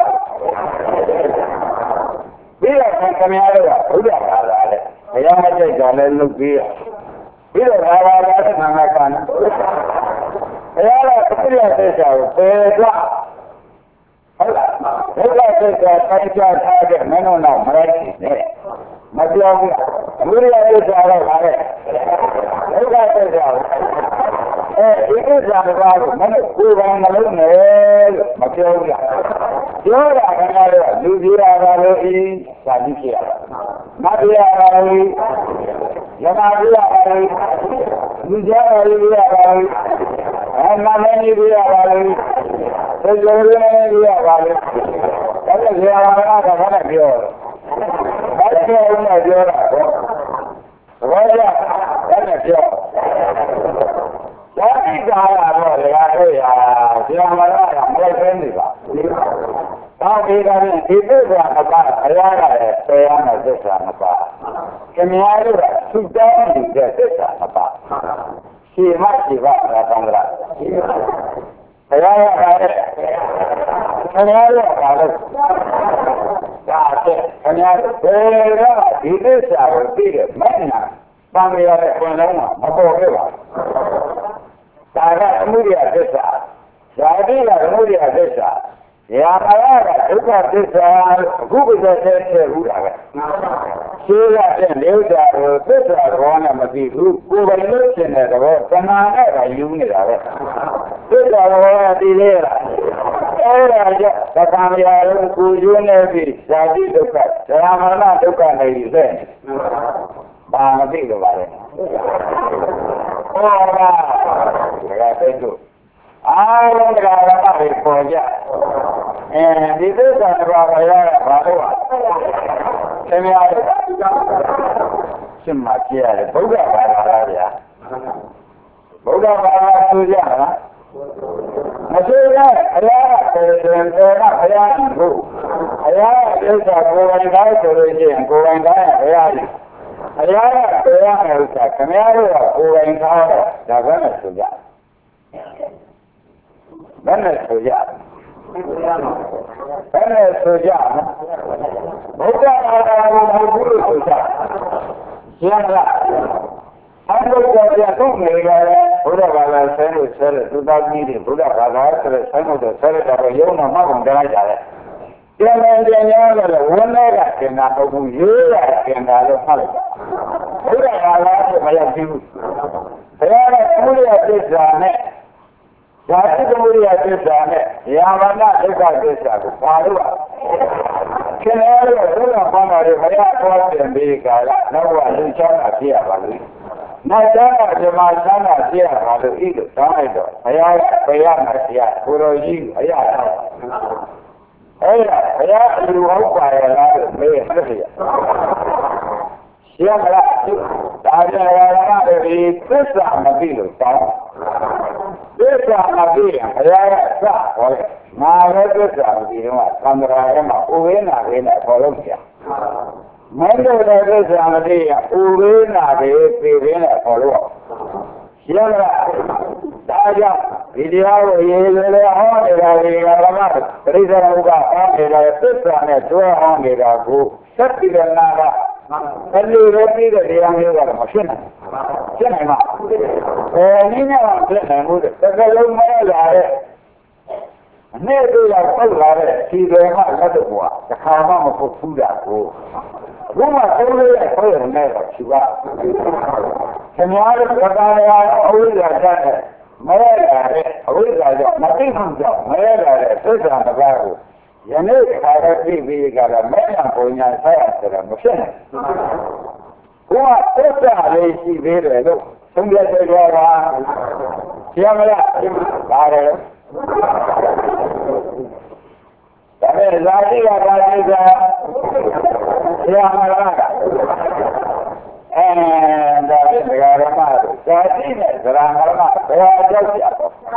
ပြီးတော့ခင်ဗျားတို့ကဘုရားဘာသာလဲအရာမကျတဲ့လည်းလုပ်ပြီးရပြီးတော့ဘာသာလဲသံဃာကနာဘုရားကပြည့်ရတဲ့ဆရာကိုပယ်သွားဟုတ်လားဘုရားသစ္စာတိုက်ကြထားတဲ့မင်းတို့တော့မရိုက်နဲ့မပြောဘူးဘုရားသစ္စာတော့ဗါတဲ့ဘုရားသစ္စာအဲဒီသစ္စာကတော့မင်းတို့ကိုယ်ပိုင်မလုံးနဲ့လို့မပြောဘူးလားပြောတာကတော့လူကြီးရပါလို့ဤသာတိဖြစ်ရမတရားပါလို့ယမပြရပါလို့လူကြားရလို့ရပါလို့အမှန်လည်းပြရပါလို့သိကြလည်းပြရပါလို့ဒါလည်းဇာမရကဘာနဲ့ပြောတယ်ဘာပြောလဲပြောတာဘောဘာကြဘာနဲ့ပြောဘာတိကာရတော့လေအားတို့ရဇာမရကမလိုက်သေးနေပါဒါဒီကနေ့ဒီသစ္စာအပါအရာကလည်းဆယ်ရမယ်သစ္စာမပါခင်ဗျားတို့ကသုတောင်းနေတဲ့သစ္စာမပါရှိမရှိပါလားသံဃာရှိပါဘုရားကလည်းခင်ဗျားတို့ကလည်းဒါတဲ့ခင်ဗျားတို့ဘယ်တော့ဒီသစ္စာကိုသိတယ်မနာသံဃာရဲ့ဘုံလုံးကမပေါ်ခဲ့ပါဘူးဒါကအမှုရသစ္စာဇာတိကမှုရသစ္စာရာမရကဒုက္ခသစ္စာအခုပစ္စတဲ့တဲ့ဘူးတာပဲရှင်းရတဲ့လေဥစ္စာကိုသစ္စာဘောနဲ့မသိဘူးကိုယ်ပိုင်လို့ရှင်းတဲ့တော့သမာနဲ့ကယူနေတာပဲသစ္စာဘောကသိသေးလားအဲ့ဒါကြောင့်သက္ကံရာလုံးကိုယူနေပြီဇာတိဒုက္ခဇရာမရဏဒုက္ခနဲ့ဒီလက်ဘာမသိတော့ပါလဲဟောပါဒါကတဲ့တို့အားလုံးတရားဓမ္မတွေပေါ်ကြအဲဒီသစ္စာတစ်ပါးကိုရတာဘာလို့လဲသင်များတို့ရှင်းမှကြည့်ရတယ်ဗုဒ္ဓဘာသာလားဗျာဗုဒ္ဓဘာသာဆိုကြလားမဆိုရအရာကိုယ်တွင်တော်ကဘုရားရှိဖို့အရာသစ္စာကိုယ်ပိုင်တိုင်းဆိုလို့ရှိရင်ကိုယ်ပိုင်တိုင်းဘုရားရှိအရာကဘုရားနဲ့ဥစ္စာခင်ဗျားတို့ကကိုယ်ပိုင်သားတော့ဒါပဲနဲ့ဆိုကြဘယ်နဲ့ဆိုကြဘယ်နဲ့ဆိုကြဘုရားဘာသာကိုမဟုတ်ဘူးလို့ဆိုကြရှင်းလားအဘုရားပြန်တော့နေကြတယ်ဘုရားဘာသာဆဲလို့ဆဲလို့သူသားကြီးတွေဘုရားဘာသာဆဲလို့ဆဲလို့ဆဲလို့တော့ရုံတော့မှကုန်ကြလိုက်ကြတယ်ပြန်ပြန်ပြန်ရတယ်ဝန်းထဲကကျင်တာမဟုတ်ဘူးရေးရကျင်တာလို့မှတ်လိုက်ဘုရားဘာသာကိုမရဘူးဘုရားကဘုရားသစ္စာနဲ့ဇာတိသမုဒိယသစ္စာနဲ့ယာမနဒုက္ခသစ္စာကိုပါလို့ခင်ဗျားတို့ဘုရားဘာသာတွေမရတော့တဲ့ဒီကာလနောက်ဘဝလူချမ်းသာဖြစ်ရပါလိမ့်နောက်ကျမ်းဓမ္မချမ်းသာဖြစ်ရပါလို့ဤလိုတောင်းလိုက်တော့ဘုရားဘုရားမှာတရားကိုတော်ကြီးအရာတော်အဲ့ဒါဘုရားအလူဟုတ်ပါရဲ့လားလို့မေးရတယ်ရှင်းမလားဒါကြရတာဒီသစ္စာမသိလို့တောင်းသစ္စာမသိရင်ဘုရားကစဟောတယ်ငါလည်းသစ္စာမသိတော့သံဃာရဲ့မှာဥဝေနာလေးနဲ့ခေါ်လို့ပြမင်းတို့လည်းသစ္စာမသိရင်ဥဝေနာလေးပြေးရင်းနဲ့ခေါ်လို့ရှင်းမလားဒါကြောင့်ဒီတရားကိုရေးလေလေဟောနေတာဒီကဓမ္မပရိစ္ဆေဥပ္ပါဟောနေတာသစ္စာနဲ့တွဲဟောနေတာကိုသတ္တိရဏကဘယ်လိုလဲပြီးတဲ့တရားမျိုးကတော့မဖြစ်နိုင်ဖြစ်နိုင်မှာအဲနည်းနဲ့တော့ဖြစ်နိုင်ဘူးတဲ့တစ်ကလုံးမဲလာတဲ့အနှစ်တည်းရောက်ပုတ်လာတဲ့ခြေတွေမှလက်တော့ကွာတစ်ခါမှမပုတ်ဘူးတာကိုဘုရားသုံးလေးရဲ့ခေါ်ရနေတော့ခြေကခင်ဗျားတို့ကတားရအဝိဇ္ဇာတတ်တဲ့မရလာတဲ့အဝိဇ္ဇာကြောင့်မသိမှကြောင့်မရလာတဲ့သစ္စာတစ်ပါးကိုယနေ့ခါရပြည့်ပြီးကြတာမဲ့ညာပုံညာဆက်ရဆိုတာမဖြစ်နိုင်ဘုရားသစ္စာလေးရှိသေးတယ်လို့သုံးပြတဲ့ကြတာရှင်းမလားဒါရယ်ဒါနဲ့ဇာတိကဘာလဲဆိုရှင်းမလားအဲဒါဒီဃာရမဇာတိနဲ့ဇရာမရမဘယ်အကြောက်ကြ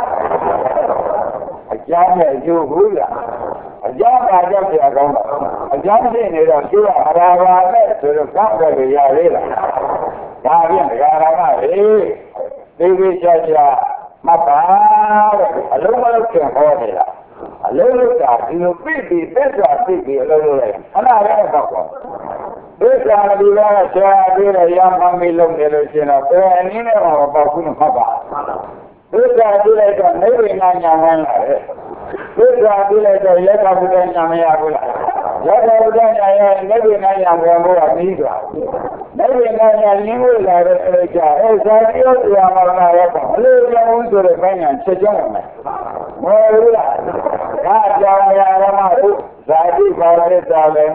အကြောင်းနဲ့အကျိုးဘူးလားအကြောင်းပါကြောက်ကြကောင်းတာအကြောင်းဖြစ်နေတော့ကျိုးအရာပါနဲ့ဆိုတော့ကောက်တယ်ရသေးလားဒါဖြင့်ဃာရမလေးသိသိချာချာမပါတဲ့အလုံးမလုံးပြန်ဟောနေတာအလုံးလုံးကဒီလိုပြည့်ပြီးသက်သာပြည့်ပြီးအလုံးလုံးလိုက်ခဏလေးတော့ပေါ့သစ္စာဒီကဆရာပြေးရရမှမီလုံးနေလို့ရှင်တော့ဘယ်အနည်းနဲ့မှမပေါ့ဘူးမှတ်ပါသစ္စာပြေးလိုက်တော့နိဗ္ဗာန်ညာမှန်းလာတယ်သစ္စာပြေးလိုက်တော့ယက္ခဗုဒ္ဓညာမရဘူးလားယက္ခဗုဒ္ဓညာရဲ့နိဗ္ဗာန်ညာဘယ်မှာကပြီးသွားနိဗ္ဗာန်ညာရင်းဝင်လာတဲ့အဲ့ကြအဲဇာတိရောတရားမရဏရောပေါ့အလိုကြောင့်ဆိုတဲ့ဘန်းညာချက်ကြောင်းမယ်မဟုတ်ဘူးလားဒါကြောင့်ရာရမတို့ဇာတိဘာသစ္စာလဲ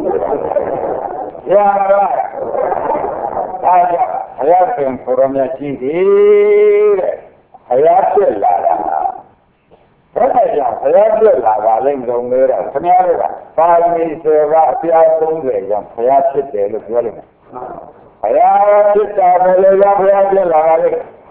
ရာရအားကြောင့်ဘုရားရှင်ကိုရမကြီးတယ်တဲ့ဘုရားဖြစ်လာတာဘယ်နဲ့ကြောင့်ဘုရားဖြစ်လာပါလိမ့်ကြုံလို့တော့ခင်ဗျားတို့ကပါရမီဆယ်ပါးအပြားသုံးဆယ်ကြောင့်ဘုရားဖြစ်တယ်လို့ပြောလိုက်တယ်ဘုရားဖြစ်တာပဲလေဘုရားဖြစ်လာတာလေ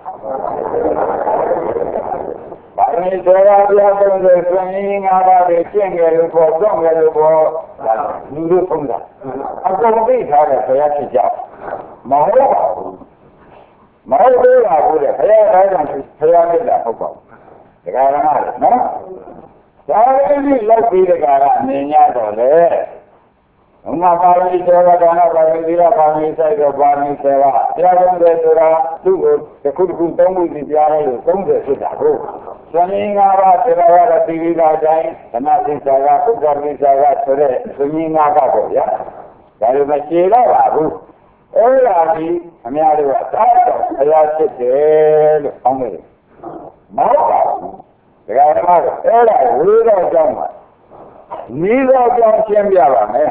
ပါရမီဆယ်ပါးအပြားသုံးဆယ်ဆွေးနွေးငါးပါးတွေကျင့်ကြလို့ပေါ်တော့ကြလို့ပေါ်လူတို့သုံးတာအကုန်သိထားတယ်ဘုရားဖြစ်ကြမဟုတ်ပါဘူးမဟုတ်သေးပါဘူးတဲ့ဘုရားအားကြောင့်ဘုရားဖြစ်တာဟုတ်ပါဘူးဒကာရမလေနော်ဒါလေးလောက်ပြီးဒကာရအနေညာတော့လေဘုမပါဠိတော်ကဒါနပါဠိသီလပါဠိစိုက်တော့ပါဠိဆယ်ပါးတရားတော်တယ်ဆိုတာသူ့ကိုတစ်ခုတစ်ခုသုံးခုစီကြားလိုက်လို့သုံးဆယ်ဖြစ်တာဟုတ်င်းငါးပါးဆိုတာကတော့ဒီဒီကအတိုင်းဓမ္မသစ္စာကဥပ္ပမစ္စာကဆိုတဲ့ဆွင်းငါးပါးပေါ့ဗျာဒါလိုမရှိတော့ပါဘူးအဲ့ဒါကြီးအများတို့ကသာတော့ဘုရားဖြစ်တယ်လို့အောင်းနေတယ်မဟုတ်ပါဘူးဒကာဓမ္မတို့အဲ့ဒါဝေတော့ကြောင်းပါနိရောကြောင်းရှင်းပြပါမယ်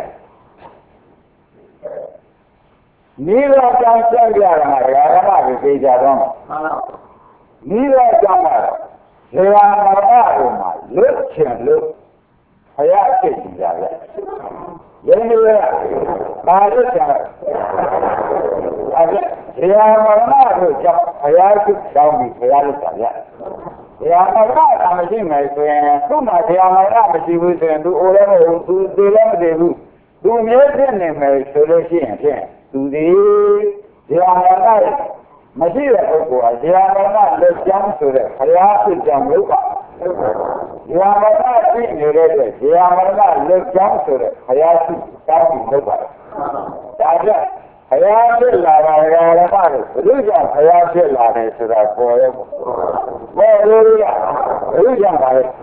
နိရောကြောင်းရှင်းပြရမှာဒကာဓမ္မတွေသိကြတော့နိရောကြောင်းကတော့ဇေယမာရကိုမှလွတ်ချင်လို့ဘုရားဖြစ်ကြတာလေယင်းဒီကဘာလို့ကျတော့အဲ့ဇေယမာရကိုကြောင့်ဘုရားဖြစ်ကြောင်းပြီးဘုရားလို့ဆိုတာဇေယမာရကမရှိမယ်ဆိုရင်သူ့မှာဇေယမာရမရှိဘူးဆိုရင်သူအိုလည်းမဟုတ်ဘူးသူသေးလည်းမသေးဘူးသူမြဲဖြစ်နေမယ်ဆိုလို့ရှိရင်ဖြင့်သူဒီဇေယမာရမရှိတဲ့ပုဂ္ဂိုလ်ဟာဇေယမာရလက်ကျမ်းဆိုတဲ့ဘုရားဖြစ်ကြောင်းလို့ပါဇေယမာရဖြစ်နေတဲ့အတွက်ဇေယမာရလက်ကျမ်းဆိုတဲ့ဘုရားဖြစ်တောင်းပြီးလုပ်ပါတယ်ဒါကြောင့်ဘုရားဖြစ်လာတာကလည်းမဟုတ်ဘူးဘုရားဘုရားဖြစ်လာတယ်ဆိုတာပေါ်ရဲ့ပေါ့ပေါ်လို့ရဘုရားပါလေ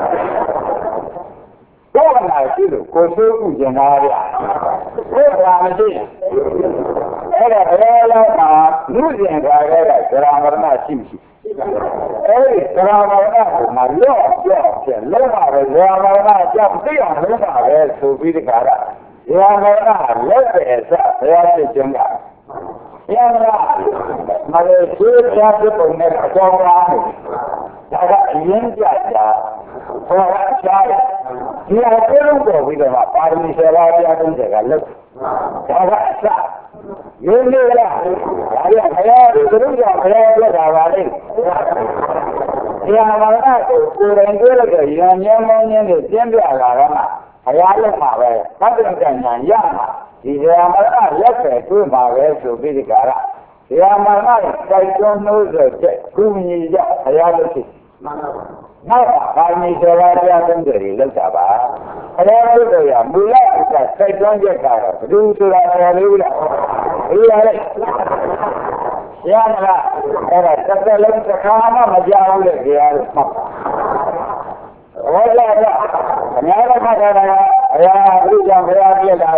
တော့လာရှိလို့ကိုဆိုးခုကျင်လာရဘုရားမရှိအဲ့ဒါဘယ်လိုမှလူကျင်တာလည်းသရမရဏရှိမရှိအဲ့ဒီသရမရဏကိုမှလော့ကြောက်ဖြင့်လုံးပါပဲသရမရဏကြောက်သိအောင်လုံးပါပဲဆိုပြီးတခါကသရမရဏလက်ပဲစဘုရားဖြစ်ခြင်းကဘုရားမလေးရှိပြတဲ့ပုံနဲ့အကြောင်းလားဒါကအရင်ကြကြဟောရှားဒီအကျလုံးပေါ်ပြီးတော့ပါရမီဆရာပြတဲ့ကလက်ဒါကအစရင်းနေလားဒါရခရသူတို့ကြောင့်ခရပြတာပါလေဒီဟာမှာကကိုယ်တိုင်တွေ့လို့ရံမြန်းမောင်းင်းနဲ့ကျင်းပြလာတော့မှဘုရားလက်မှာပဲသတ္တဉာဏ်ဉာဏ်ရမှာဒီဇာမရလက်ပဲတွေ့မှာပဲဆိုပြီးဒီကရဇာမရတိုက်တွန်းလို့ဆိုတဲ့ကုညီကြဘုရားလက်ဖြစ်မှန်ပါပါနောက်ပါမီဆိုတာတရားသုံးတွေလောက်တာပါဘုရားလို့ဆိုရမူလကစိုက်တွန်းချက်ကတော့ဘယ်သူဆိုတာလည်းလို့လားဘယ်လိုလဲရမလားအဲ့ဒါတစ်သက်လုံးတစ်ခါမှမကြောက်ဘူးလေဘုရားလို့မှတ်ဟောလာလားအများကြီးမှတ်တာကဘုရားဘုရားဘုရားပြည့်လာ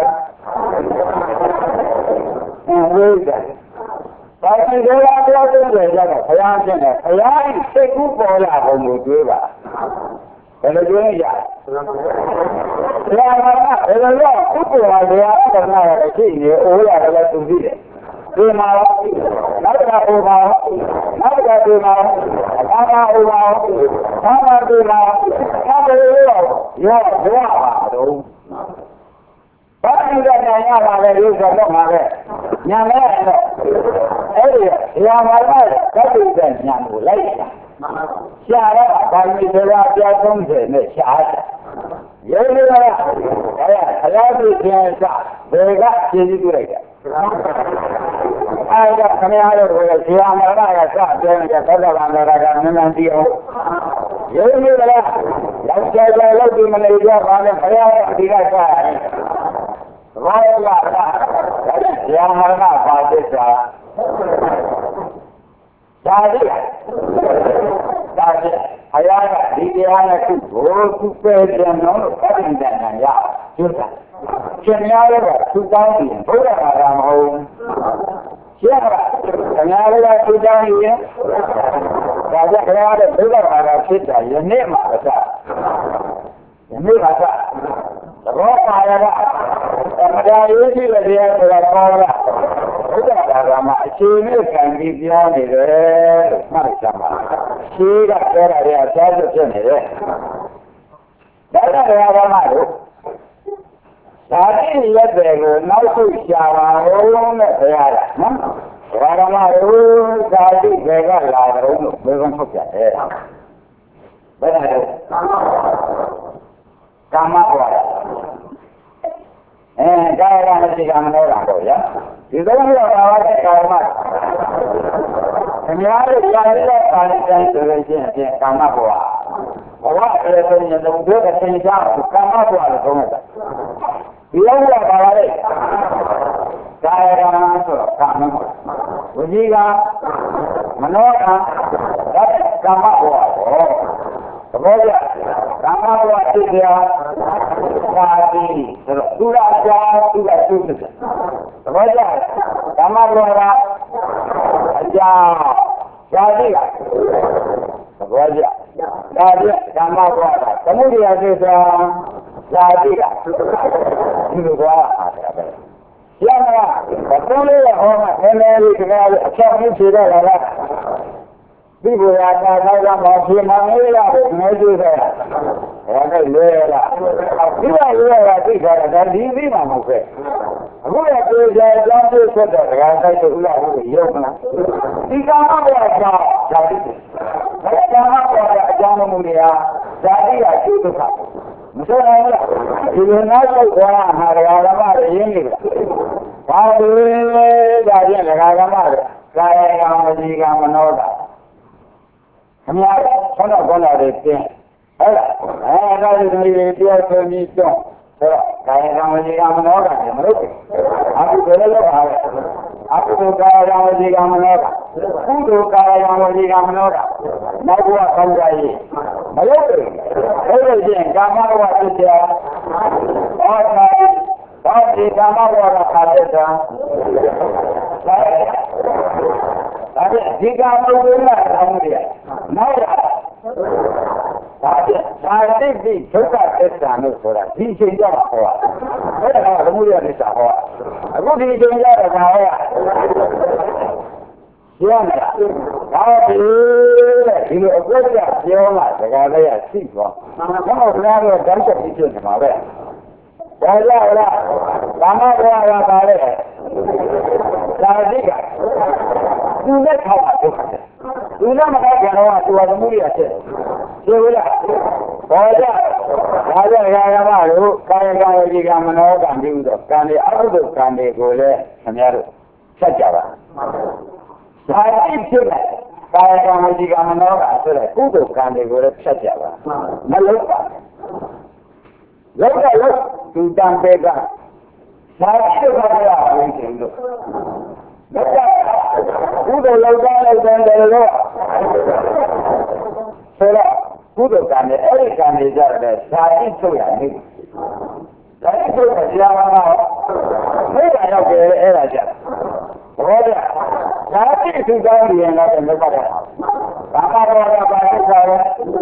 တယ်ဝိဇ္ဇာဘာလို့ဒီလိုပြောတဲ့ကြတော့ဘုရားဖြစ်နေဘုရားစိတ်ကူးပေါ်လာပုံကိုတွေးပါဘယ်လိုတွေးရဘုရားကဘယ်လိုလဲဥပ္ပဝါဘုရားကလည်းရှိနေအိုးရတယ်လည်းသူသိတယ်ဒီမှာနောက်တစ်ခါအိုးပါနောက်တစ်ခါဒီမှာအာမအိုးပါအာမဒီမှာအာမလို့ရောရောဘုရားပါတော့ဘာလို့လဲညာရပါလဲလို့ဆိုတော့မှာပဲညာလဲတော့အဲ့ဒီရာမာရသတ္တိကညာကိုလိုက်တာရှားတော့ဘာလို့ဒီလိုအပြားသုံးတယ်နဲ့ရှားတယ်ရုပ်လေးကအဲ့အလားတူကျန်စားဘယ်ကရှင်းကြည့်လိုက်တာအဲ့ဒါခမရတို့ကရာမာရကစတဲ့ကသတ္တဗန္ဒရာကနန်းနန်းတီအောင်ရုပ်လေးကလောက်ကြကြလောက်ဒီမနေကြပါနဲ့ခရရအဒီကစားဘာလဲလားရာမာရပါသစ္စာဒါလေးဒါလေးအရာကဒီတရားနဲ့ခုဘိုးခုပဲပြန်တော့အဲ့ဒီတန်တန်ရကျွတ်တာရှင်များလည်းကသူတောင်းပြီးဘုရားဘာသာမဟုတ်ရှင်းလားခင်ဗျားလည်းသူတောင်းရင်ဒါကြောင့်ခင်ဗျားလည်းဘုရားဘာသာဖြစ်တာယနေ့မှအစယနေ့ကစဘောပါရကအမဒါရေးကြည့်လို့တရားဆိုတာပေါ်လာဘုရားဘာသာမှာအခြေအနေခံပြီးပြောနေတယ်လို့မှတ်ကြပါရှိကပြောတာတွေအစားစွဖြစ်နေတယ်ဒါကတရားဘာမှလို့ဒါတိရက်တွေကိုနောက်ဆုရှာပါလို့နဲ့ဘုရားကနော်ဘာသာမှာလို့ဇာတိတွေကလာတယ်လို့ဘယ်ကောင်ထုတ်ကြတယ်ဘယ်နဲ့ကာမဘဝအဲကာယကမရှိကမနောတာတော့ဗျာဒီသုံးမျိုးပါပါတဲ့ကာမခင်ဗျားတို့ကြားရတဲ့ကာယကံဆိုလို့ရှိရင်ကာမဘဝဘဝအဲ့ဒါဆိုရင်တော့ဘုရားသင်ကြားကာမဘဝလို့သုံးတာဒီလိုကပါပါလေကာယကံဆိုတော့ကာမဘဝဝစီကမနောကဒါကာမဘဝပေါ့ဘောကြကာမဘဝဖြစ်ကြသာတိဆိုတော့သူကအကြောင်းသူကသူ့ဖြစ်တယ်သဘောကျကာမဘဝကအကြောင်းသာတိကသဘောကျသာတိကာမဘဝကသမုဒိယဖြစ်တာသာတိကဒီလိုကွာအားတယ်ပဲရမလားဘုံလေးဟောမှာနည်းနည်းလေးဒီကနေ့အချက်ကြီးဖြေတော့လားဒီဘုရားသာသာကမဖြေမလေးလားငယ်ကျိုးတယ်ဟောတဲ့လွယ်လားဒီကလွယ်တာသိတာဒါဒီပြီးမှမဟုတ်ပဲအခုလည်းပြေကြအကြောင်းပြဆက်တော့ဒကာဆိုင်တို့ဥလာဟုတ်ရုပ်မလားဒီကာမဘဝကြောင့်ဇာတိဒါကာမဘဝကအကြောင်းမှုတွေကဇာတိကကျိုးဒုက္ခမဆိုနိုင်ဘူးလားဒီလိုနောက်တော့ကွာဟာဒကာဓမ္မတွေရင်းနေတယ်ဘာလို့လဲဒါဖြင့်ဒကာဓမ္မတွေကာယကံဝစီကံမနောကခမရဆောင်းတော့ကောင်းတာတွေကျင်းဟုတ်လားအဲဒါတွေဒီလိုပြောဆိုပြီးတော့ဆိုတော့ကာယကံဝစီကံမနောကလည်းမလုပ်ဘူးအခုဘယ်လိုလုပ်ပါလဲအခုကာယကံဝစီကံမနောကကုသိုလ်ကာယကံဝစီကံမနောကနောက်ဘဝကောင်းကြရေးမလုပ်ဘူးအဲ့လိုချင်းကာမဘဝဖြစ်ကြဘာသာဘာဒီကာမဘဝကခါတဲ့တာဒါဖြင့်ဒီကာမဘဝကတောင်းတယ်နောက်တာဒါဖြင့်သာတိတိဒုက္ခသစ္စာလို့ဆိုတာဒီချိန်ကြမှာဟောအဲ့ဒါကသမုဒိယသစ္စာဟောအခုဒီချိန်ကြတော့ဘာဟောရမ်းတာဒါဒီဒီလိုအကွက်ကြပြောမှဒကာလေးရရှိသွားဘာလို့ဘုရားတို့တောင်းချက်ပြီးဖြစ်နေမှာပဲဒါကြလားကာမဘဝကပါလေသာတိကသူနဲ့ထောက်ပါဒုက္ခတယ်သူနဲ့မကောက်ကြတော့သူကသမုဒိယဖြစ်တယ်ဒီလိုလားဘောကြဒါကြရာရမတို့ကာယကံဝစီကံမနောကံပြီးတော့ကံတွေအကုသိုလ်ကံတွေကိုလည်းခင်ဗျားတို့ဆက်ကြပါသာတိဖြစ်တယ်ကာယကံဝစီကံမနောကံဆိုတဲ့ကုသိုလ်ကံတွေကိုလည်းဆက်ကြပါမလုပ်ပါလောက်တော့လောက်သူတန်ပေကသာတိကဘုရားဝင်ခြင်းလို့လောက်တော့ကုသိုလ်လောက်တော့လောက်တယ်လို့ဆိုတော့ကုသိုလ်ကံနဲ့အဲ့ဒီကံတွေကြတဲ့ဇာတိထုတ်ရနေဇာတိထုတ်တဲ့တရားမှာမိစ္ဆာရောက်ကြတယ်အဲ့ဒါကြဘောရဇာတိထုတ်ကောင်းရင်လည်းမပတ်တော့ဘာမှတော့ဘာလို့ဆိုတော့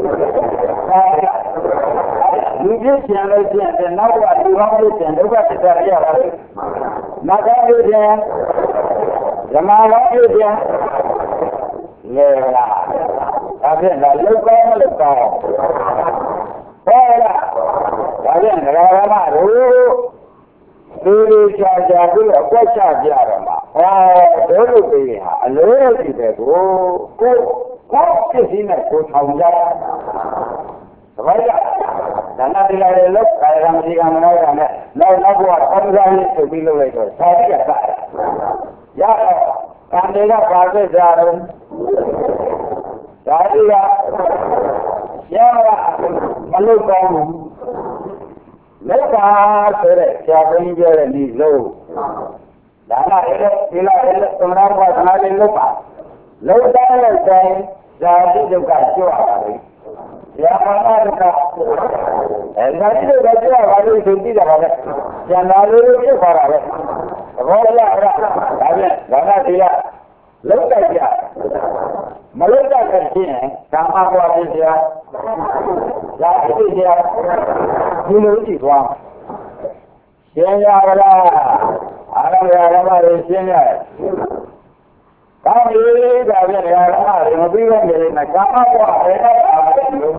လူကြီးကျန်လို့ကျန်တယ်နောက်ကလူကောင်းလို့ကျန်ဒုက္ခသစ္စာရပါလိမ့်နတ်ကောင်းလို့ကျန်ဓမ္မကောင်းလို့ကျန်လေလားဒါဖြင့်လည်းလုကောင်းလုကောင်းဟဲ့လားဒါဖြင့်ဒကာရမတို့ဒီလိုချာချာပြီးတော့ကွက်ချပြတော့မှာဟောဒုလူပေးဟာအလုံးစုံရှိတယ်ကိုကိုကိုဖြစ်စီနဲ့ကိုထောင်ကြတာသဘောကျဒါနတိလာရဲ့လောက်ကာယကံဝစီကံမနောကံနဲ့နောက်နောက်ဘဝအမှန်တရားလေးဆိုပြီးလုပ်လိုက်တော့သာတိကစတယ်ရတော့ကံတွေကပါသစ္စာတော့ဒါတိကရမလုပ်ကောင်းဘူးလက်ပါဆိုတဲ့ဆရာဘုန်းကြီးပြောတဲ့ဒီလုံးဒါနရဲ့ဒီလာရဲ့သမဏဘဝသနာလေးလုပ်ပါလုံးတိုင်းလုံးတိုင်းဇာတိဒုက္ခကျွတ်ရပါလိမ့်ရပါမှာဒုက္ခအဲဇာတိဒုက္ခကျွတ်ရပါလို့ဆိုပြီးတာပါပဲကျန်တာလေးကိုဖြစ်သွားတာပဲသဘောရလားဒါဖြင့်ဒါနဒီလာလုံးတိုက်ကြမလုံးတိုက်တဲ့ဖြင့်ကာမဘဝဖြစ်เสียဇာတိဖြစ်เสียဒီလိုကြည့်သွားရှင်းရပါလားအားရရရမတွေရှင်းရတယ်ကောင်းပြီဒါဖြင့်ရရမတွေမပြီးတော့နေနဲ့ကာမဘဝဘယ်တော့အားလဲလို့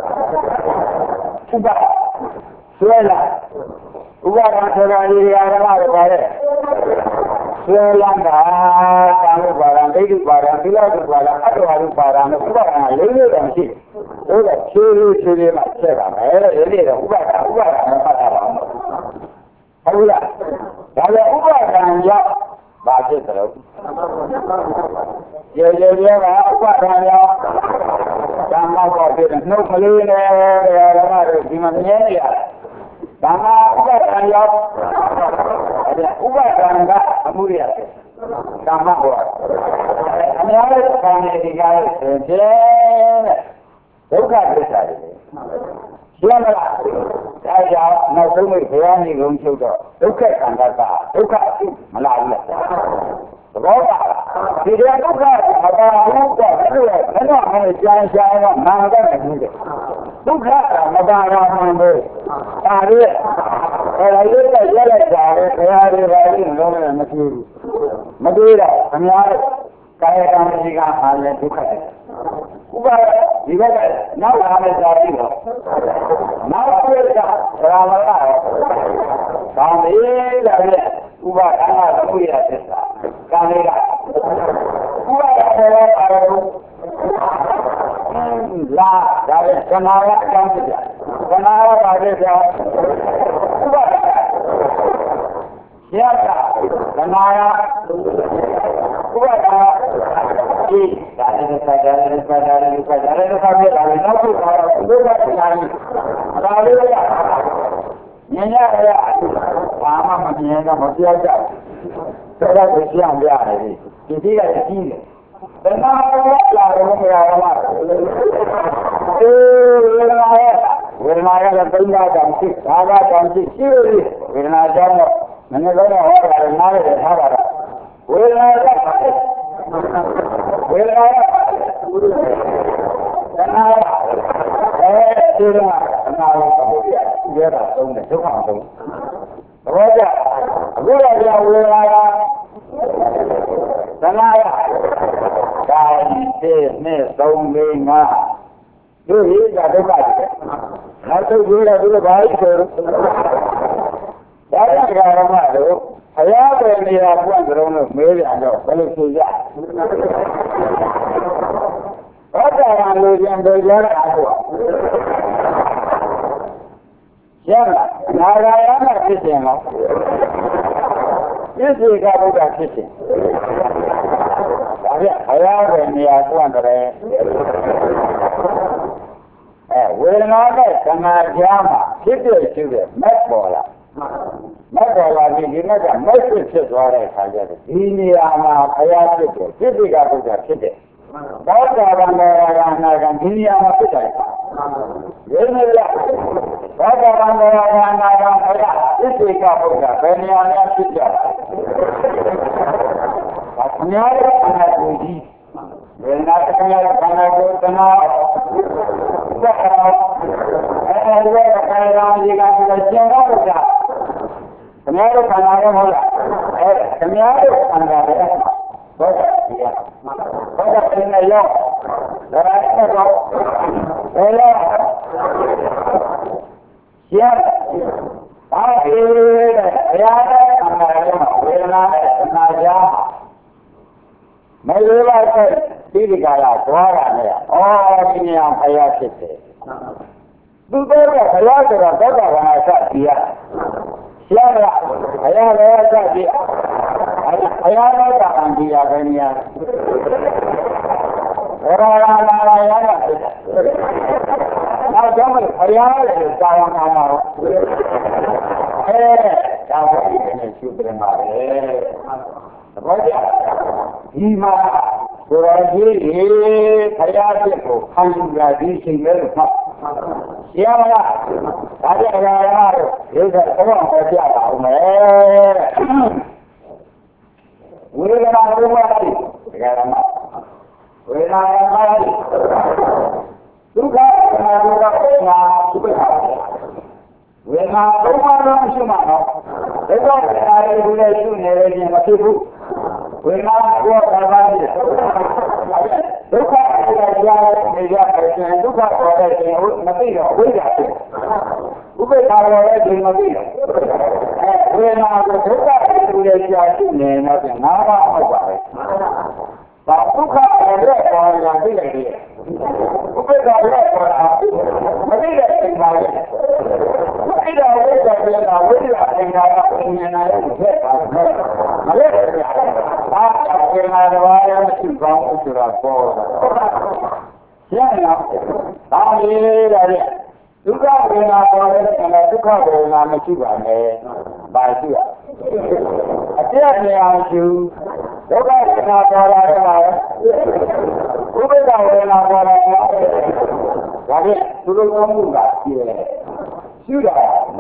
ဥပ္ပါဆွဲလာဥပ္ပါဒဆိုတာဒီရရမတွေပါလေဆွဲလာတာကာမပါရံဒိဋ္ဌိပါရံသီလပါရံအတ္တဝါဒပါရံနဲ့ဥပ္ပါဒလေးလေးတောင်ရှိတယ်ဒါကဖြည်းဖြည်းဖြည်းဖြည်းမှဆက်ပါမယ်တဲ့ဒီနေ့တော့ဥပ္ပါဒဥပ္ပါဒမပတ်တာပါဘူးဟုတ်လားဒါလည်းဥပ္ပါဒံရောက်ဘာဖြစ်သလဲရေရေရေကဥပ္ပါဒံရောက်ဓမ္မပေါ်ဖြစ်နှုတ်ကလေးနဲ့ဓမ္မတို့ဒီမှာမြင်နေရတယ်ဓမ္မဥပ္ပါဒံရောက်ဥပ္ပါဒံကအမှုရတယ်ဓမ္မဟောအများကြီးကောင်းတဲ့ဒီကားဆိုတဲ့ဒုက္ခသစ္စာတွေရှင်းမလားဒါကြောင့်နောက်ဆုံးမိဘုရားနေကုန်ချုပ်တော့ဒုက္ခခန္ဓာကဒုက္ခအဖြစ်မလာဘူးလားသဘောပါဒီတဲ့ဒုက္ခမပါဘူးတော့ဘယ်လိုလဲဘယ်တော့မှကြံရှားတော့နာတော့မဟုတ်ဘူးဒုက္ခမပါရမှန်းဘူးဒါလေးအဲ့ဒါလေးနဲ့ရက်လက်ကြတယ်ဘုရားတွေပါလိမ့်လုံးလည်းမကြည့်ဘူးမတွေ့တော့အများကာယကံစီကအားလည်းဒုက္ခတယ်ဥပါဒီဘက်ကနောက်လာမယ်ကြာပြီတော့နောက်ပြည့်တာဘာမလားကောင်းပြီဒါနဲ့ဥပါဒနာသမုဒယသစ္စာကံလေးကဥပါဒနာအာရုံလာဒါနဲ့ခဏရအကြောင်းပြတယ်ခဏရပါလေကြောင်းဥပါဒနာရတာခဏရဥပါဒနာဒီဒါနဲ့ဆက်ကြတယ်ဆက်ကြတယ်ဆက်ကြတယ်ဆက်ကြတယ်နောက်ဆုံးတော့ဒုက္ခတရားကြီးဒါလေးရညင်ရရဘာမှမမြင်တော့မပြောကြဘူးဒါတော့ရှင်းပြရတယ်ဒီဒီကကြီးတယ်ဘယ်မှာလာတော့မရတော့မှာအေးဝေဒနာရဝေဒနာရတဲ့ပိဋကကြောင့်ဖြစ်ဒါကကြောင့်ဖြစ်ရှိရဝေဒနာကြောင့်တော့နည်းနည်းလုံးတော့ဟောတာနားရတယ်ထားပါတော့ဝေဒနာကဝေဒနာကသနာအဲဒီတော့အနာကိုပြောတာသုံးတယ်ဒုက္ခသုံးသဘောကျအခုတော့ပြောဝေဒနာကသနာကဒါဒီနဲ့သုံးလေးငါတို့ရကဒုက္ခတွေနောက်ဆုံးပြောတာဒီလိုဘာလို့ဆိုတော့ဒါရကရမတို့ဘုရားပဲနေရာပွင့်ကြုံလို့မေးပြန်တော့ဘယ်လိုဆိုကြဘာသာရလို့ကျန်တယ်ကြားတာဟုတ်ရလားနာဂာယနာဖြစ်ခြင်းလားပြည့်စုံကဘုရားဖြစ်ခြင်းဒါပြဘုရားပဲနေရာပွင့်တယ်အဲဝေဒနာနဲ့သမာဓိမှာဖြစ်တဲ့ရှိတဲ့မက်ပေါ်လာမက်ပေါ်လာပြီးဒီမဲ့ကမက်ဖြစ်ဖြစ်သွားတဲ့အခါကျတော့ဒီနေရာမှာဘုရားဖြစ်တယ်ပြည့်စုံကဘုရားဖြစ်တယ်ဘောဓဘာဝနာရနာကဒီနေရာမှာဖြစ်တယ်ရင်းနေလားဘောဓဘာဝနာရနာကဘုရားပြည့်စုံကဘုရားဘယ်နေရာမှာဖြစ်ကြလဲဘာများလဲအနာကိုကြီးဝေဒနာတခါရခန္ဓာကိုယ်တနာသက်အောင်အဲဒီကခန္ဓာကြီးကဆိုကျင်တော့ကြခင်ဗျားတို့ခန္ဓာရောဟုတ်လားအဲခင်ဗျားတို့ခန္ဓာရဲ့ဘောဓဒီကဘောဓပြင်းနေရောဒါရတော့ဘယ်လိုရပါအေးတဲ့ဘုရားရဲ့ခန္ဓာရဲ့ဝေဒနာနဲ့သနာကြမလေးပါတဲ့ဒီဒီကရာသွားတာနဲ့အော်ဒီနေရာဘုရားဖြစ်တယ်သူတို့ကဘုရားဆိုတော့သောတာပန်အစဒီရရှင်းလားဘုရားလည်းအစဒီဘုရားသောတာပန်ဒီရပဲနေရာဘောရာလာလာရတာဖြစ်တယ်နောက်တော့ဘုရားလည်းသာဝနာမှာအဲဒါကိုဒီနေ့ရှုပြမှာပဲသဘောကျဒီမှာကိုယ်တော်ကြီးရေဘုရားဖြစ်ကိုခံယူရဒီချိန်လေးလို့မှတ်ရှင်းမလားဒါကြကြရတော့ဒီကတော့ဟောပြတာအောင်မယ်ဝေဒနာဘုရားတိဒကာရမဝေဒနာရမတိဒုက္ခနာဒုက္ခနာဒုက္ခဝေဒနာဘုရားတော်ရှိမှာတော့ဒုက္ခနာရဲ့ဒီလိုရှိနေရခြင်းမဖြစ်ဘူးဝေဒနာကိုယ်ကဘာလဲဒုက္ခကိုကြားနေရတယ်ဒုက္ခပေါ်တဲ့ခြင်းကိုမသိတော့ဝိဒါဖြစ်ဥပေက္ခပေါ်တဲ့ခြင်းမသိတော့အဲဝေဒနာကိုဒုက္ခကိုလည်းကြားရှိနေတော့ငါးပါးဟုတ်ပါပဲဘာဒုက္ခပေါ်တဲ့ပေါ်လာသိလိုက်တယ်ဥပေက္ခရဲ့ပေါ်လာမသိတဲ့ခြင်းပါလေအဲ့ဒါဝိဒါပြန်တာဝိဒါအင်္ဂါကပညာနာရဲ့ဖြစ်ပါမယ်မလဲအာဝေဒနာတော်ရဲ့ရှိကောင်းဆိုတာပေါ်တာရှင်းလားဒါလေးတဲ့ဒုက္ခဝေဒနာပေါ်တဲ့အခါဒုက္ခဝေဒနာမရှိပါနဲ့ဘာရှိရအပြည့်နေအောင်ရှုဒုက္ခဝေဒနာပေါ်လာတဲ့အခါဥပ္ပဒါဝေဒနာပေါ်လာတဲ့ဒါဖြင့်သူတို့ကောင်းမှုကရှိတယ်ရှုတာ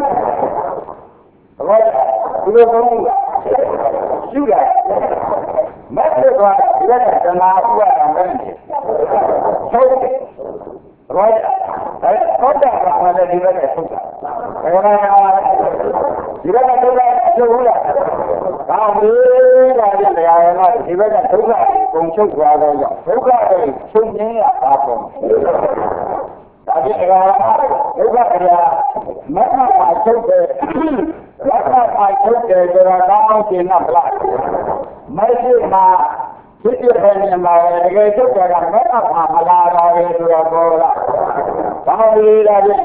ဘာလဲသူတို့ကောင်းမှုကရှုတာမတ်တဲ့ကဒီကတနာဥပါဒံပဲဟုတ်တယ်ဘာလဲအဲဟုတ်တာကလည်းဒီဘက်ကထုတ်တာဘယ်မှာဒီဘက်ကထုတ်တာကျုပ်ဟုတ်လားဒါမေးတာလည်းတရားရမှာဒီဘက်ကဒုက္ခပုံချုပ်သွားတော့ကြောင့်ဒုက္ခတွေချုပ်ငင်းရတာပေါ့ဒါဖြင့်တရားဒုက္ခတရားမတ်မှာချုပ်တယ်မတ်မှာချုပ်တယ်ဆိုတာကောင်းကျင်တော့ဗလားမရှိမှာဖြစ်ဖြစ်ပဲနေမှာတကယ်ချုပ်တယ်ကမတ်မှာမလာတော့ဘူးဆိုတော့ဘောလားဘာလို့လဲဒါဖြင့်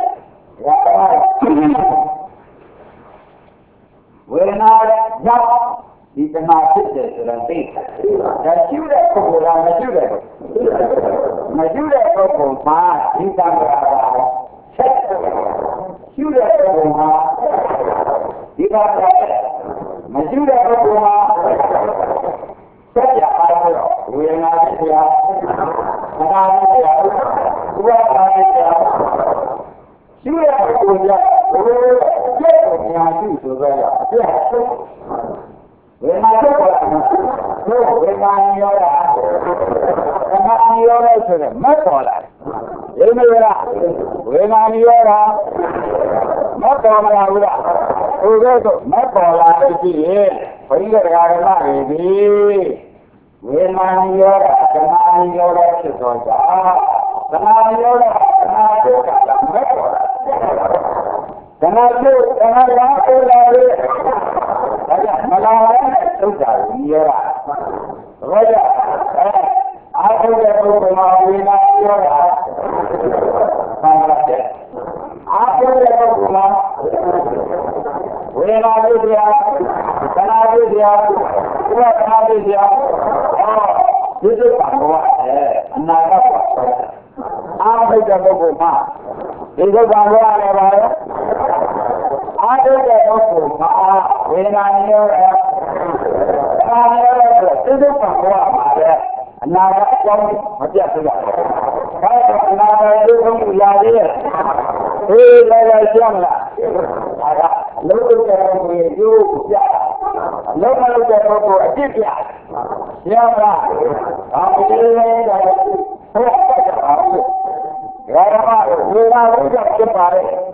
ဝေဒနာကြောင့်ဒီတဏှာဖြစ်တယ်ဆိုတာသိတယ်ဒါရှိတဲ့ပုဂ္ဂိုလ်ကမရှိတဲ့ပုဂ္ဂိုလ်မရှိတဲ့ပုဂ္ဂိုလ်မှာဒီတဏှာကဆက်ရှိတဲ့ပုဂ္ဂိုလ်မှာဒီတဏှာမရှိတဲ့ပုဂ္ဂိုလ်မှာဆက်ရအောင်ဝေဒနာတရားသနာတရားဥပါဒနာတရားရှိတဲ့ပုဂ္ဂိုလ်ကဘယ်လိုကျက်ကိုညာရှိဆိုတော့အပြည့်ဆုံးဝေဒနာတော့ဘယ်မှာရောတာဘယ်မှာရောလဲဆိုတော့မတ်တော်လာတယ်ဒီလိုလားဝေဒနာရောတာမတ်တော်မလာဘူးလားဟိုကတော့မတ်တော်လာလို့ရှိရင်ဘုရားတရားဓမ္မတွေဒီဝေဒနာရောတာဓမ္မရောတာဖြစ်တော့ကြာဓမ္မရောတာဓမ္မရောတာမတ်တော်လာဓမ္မကျုပ်ဓမ္မလာကိုလာလေဒါကြောင့်မလာတဲ့သုဒ္ဓါကိုပြောတာဘာကြောင့်အဲအာဟုတဲ့ပုဂ္ဂိုလ်မှာဝေဒနာပြောတာဘာလဲတဲ့အာဟုတဲ့ပုဂ္ဂိုလ်မှာဝေဒနာပြောတာသနာပြောတာဥပဒနာပြောတာဟောဒီလိုပါဘောအဲအနာဂတ်ပါအာဟုတဲ့ပုဂ္ဂိုလ်မှာဒီလိုပါဘောလည်းပါရောအာထုတဲ့ပုဂ္ဂိုလ်မှာဝေဒနာရောတယ်။အာရောတယ်သစ္စာပါဘောမှာလည်းအနာဂတ်အကြောင်းမပြတ်ဘူးလား။ဒါကြောင့်အနာဂတ်ရုပ်ထုံးလာသေးရဲ့။ဒီလည်းလည်းရှင်းမလား။ဒါကလုံးလုံးတဲ့ပုဂ္ဂိုလ်ရုပ်ပြ။လုံးမလုံးတဲ့ပုဂ္ဂိုလ်အပြစ်ပြ။ရှင်းမလား။ဒါဒီလည်းဒါဘုရားကပါဘူး။ဒါကဝေဒနာဥစ္စာဖြစ်ပါလေ။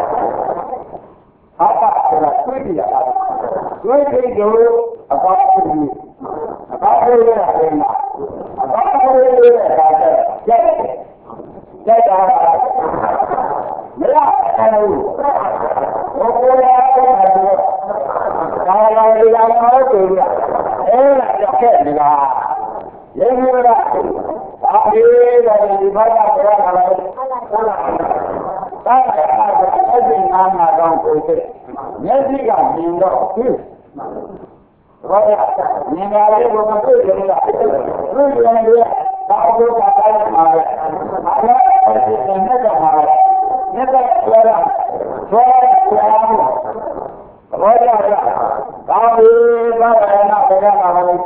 ဟာတာဆိုတာတွေ့ကြရတာတွေ့ကြလို့အကောင်းဆုံးကြီးအကောင်းဆုံးရတဲ့မှာအကောင်းဆုံးရတဲ့ဒါကျရက်ရက်တာမရဘူးဘုရားကတော့ဒါလာရီလာတော့တွေ့ရအဲ့ဒါကြောက်ခဲ့နေတာရေမျိုးကအာဒီတယ်ဒီဘာသာပြောတာလဲဟုတ်လားဒါကအဲ့ဒီနာမတော်ကိုသိမျက်စိကမြင်တော့ပြီဘာလဲမြင်ရတဲ့ဘုံတွေ့တယ်လားတွေ့တယ်လေဒါအဖို့ကတိုင်းမှာပဲအဲ့ဒါအဲ့ဒီနဲ့ကမှာမြတ်ကပြောတာဆိုရအောင်ဘာလဲဒါဒီဘာလဲနာဘယ်ကမှာလဲ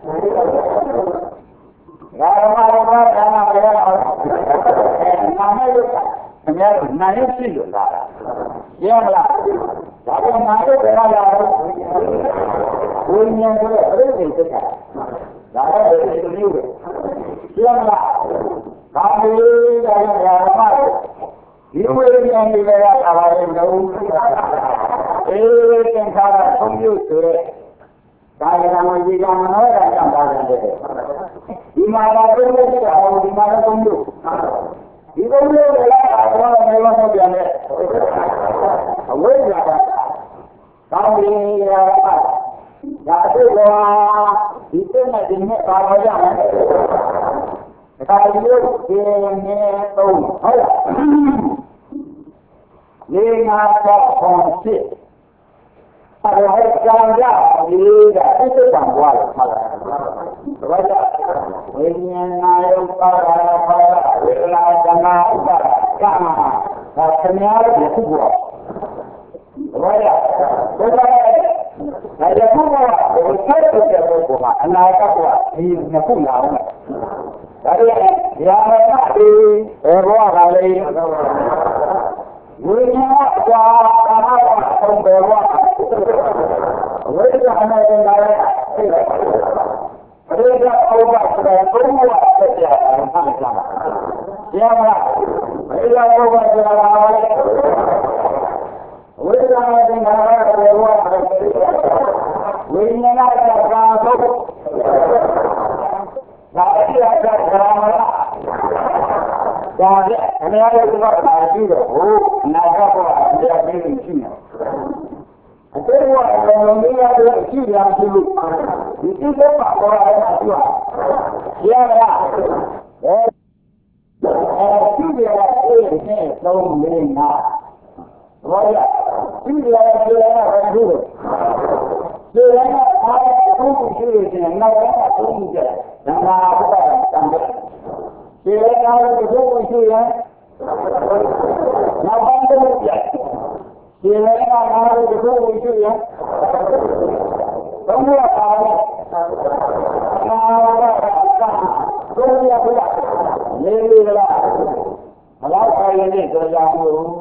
ရာမဘာဘာနာဘယ်ကမှာလဲနာမည်အများကြီးနိုင်ရှိလို့လာတာရမလားဒါကနာတော့ဘယ်လာတော့ဝိညာဉ်ဆိုတဲ့ပြိဋိစိတ်ကဒါလည်းဒီလိုမျိုးပဲရမလားဒါလေးကရာမဒီဝိညာဉ်တွေကလာလာရင်တော့အေးသင်္ခါရသုံးမျိုးဆိုတဲ့ဒါကမှဒီကမနောရကြောင့်ပါတယ်ဒီမှာတော့ဘယ်လိုလဲဒီမှာတော့သုံးမျိုးဒီလိုမျိုးလည်းအားလုံးလည်းမပြန်နဲ့အဝိဇ္ဇာကကောင်းပြီရာဒါအဲ့တော့ဒီတဲ့နဲ့ဒီနဲ့ပါပါကြမယ်ဒါဒီလိုဒီနဲ့တော့ဟုတ်လားနေငါတော့ခေါင်းစစ်အဲ့ဒါဟဲ့ကြောင်ကြဒီကသစ္စာဘွားလို့ထားတာဘာလဲဝိညာဏယုပါဒနာပါဒဝေဒနာသနာဥပါဒကာမဒါခဏရတဲ့ခုဘောဘာလဲဘယ်လိုလဲဒါကခုဘောဘယ်ဆက်တဲ့ဘောကအနာကဘောဒီနှစ်ခုလာအောင်ဒါရီရာမတိဘယ်ဘဝကလေးဝိညာဉ်ကွာကာမဘဝဆုံးဘယ်ဘဝဝိဇ္ဇာနဲ့နေတာလေပရိစ္ဆေဩဘဆိုတဲ့ဘုံဘဝဆက်ကြအောင်ဖတ်ကြပါရမလားပရိစ္ဆေဩဘဆိုတာကဝိဇ္ဇာနဲ့နေတာဘယ်ဘဝဝိညာဉ်ကကာမဘဝဒါအပြည့်အစုံကရာမလားဒါလည်းအများကြီးကပါရှိတော့ဟိုနာဂတ်ကအပြည့်အစုံရှိနေအတေဝအလုံးကြီးရတဲ့အရှိရာရှိလို့ဒီကိစ္စပါပေါ်လာတာရှိပါရလားအဲဒီရတဲ့တဲ့သုံးလေးနာဘာလဲဒီရတဲ့တဲ့ဘာလို့ဒီရတဲ့အားလုံးကိုရှိနေနောက်တော့သုံးကြတယ်ဓမ္မဘုရားတန်တယ်ဒီရတဲ့အားလုံးကိုရှိရင်နောက်ပိုင်းတော့ပြတ်ဒီလေကအားလုံးကိုရှိရင်ဘုရားအားလုံးနာရတာဘုရားဘုရားလေးလေးကမလားမလားအရင်ကကြောင်လို့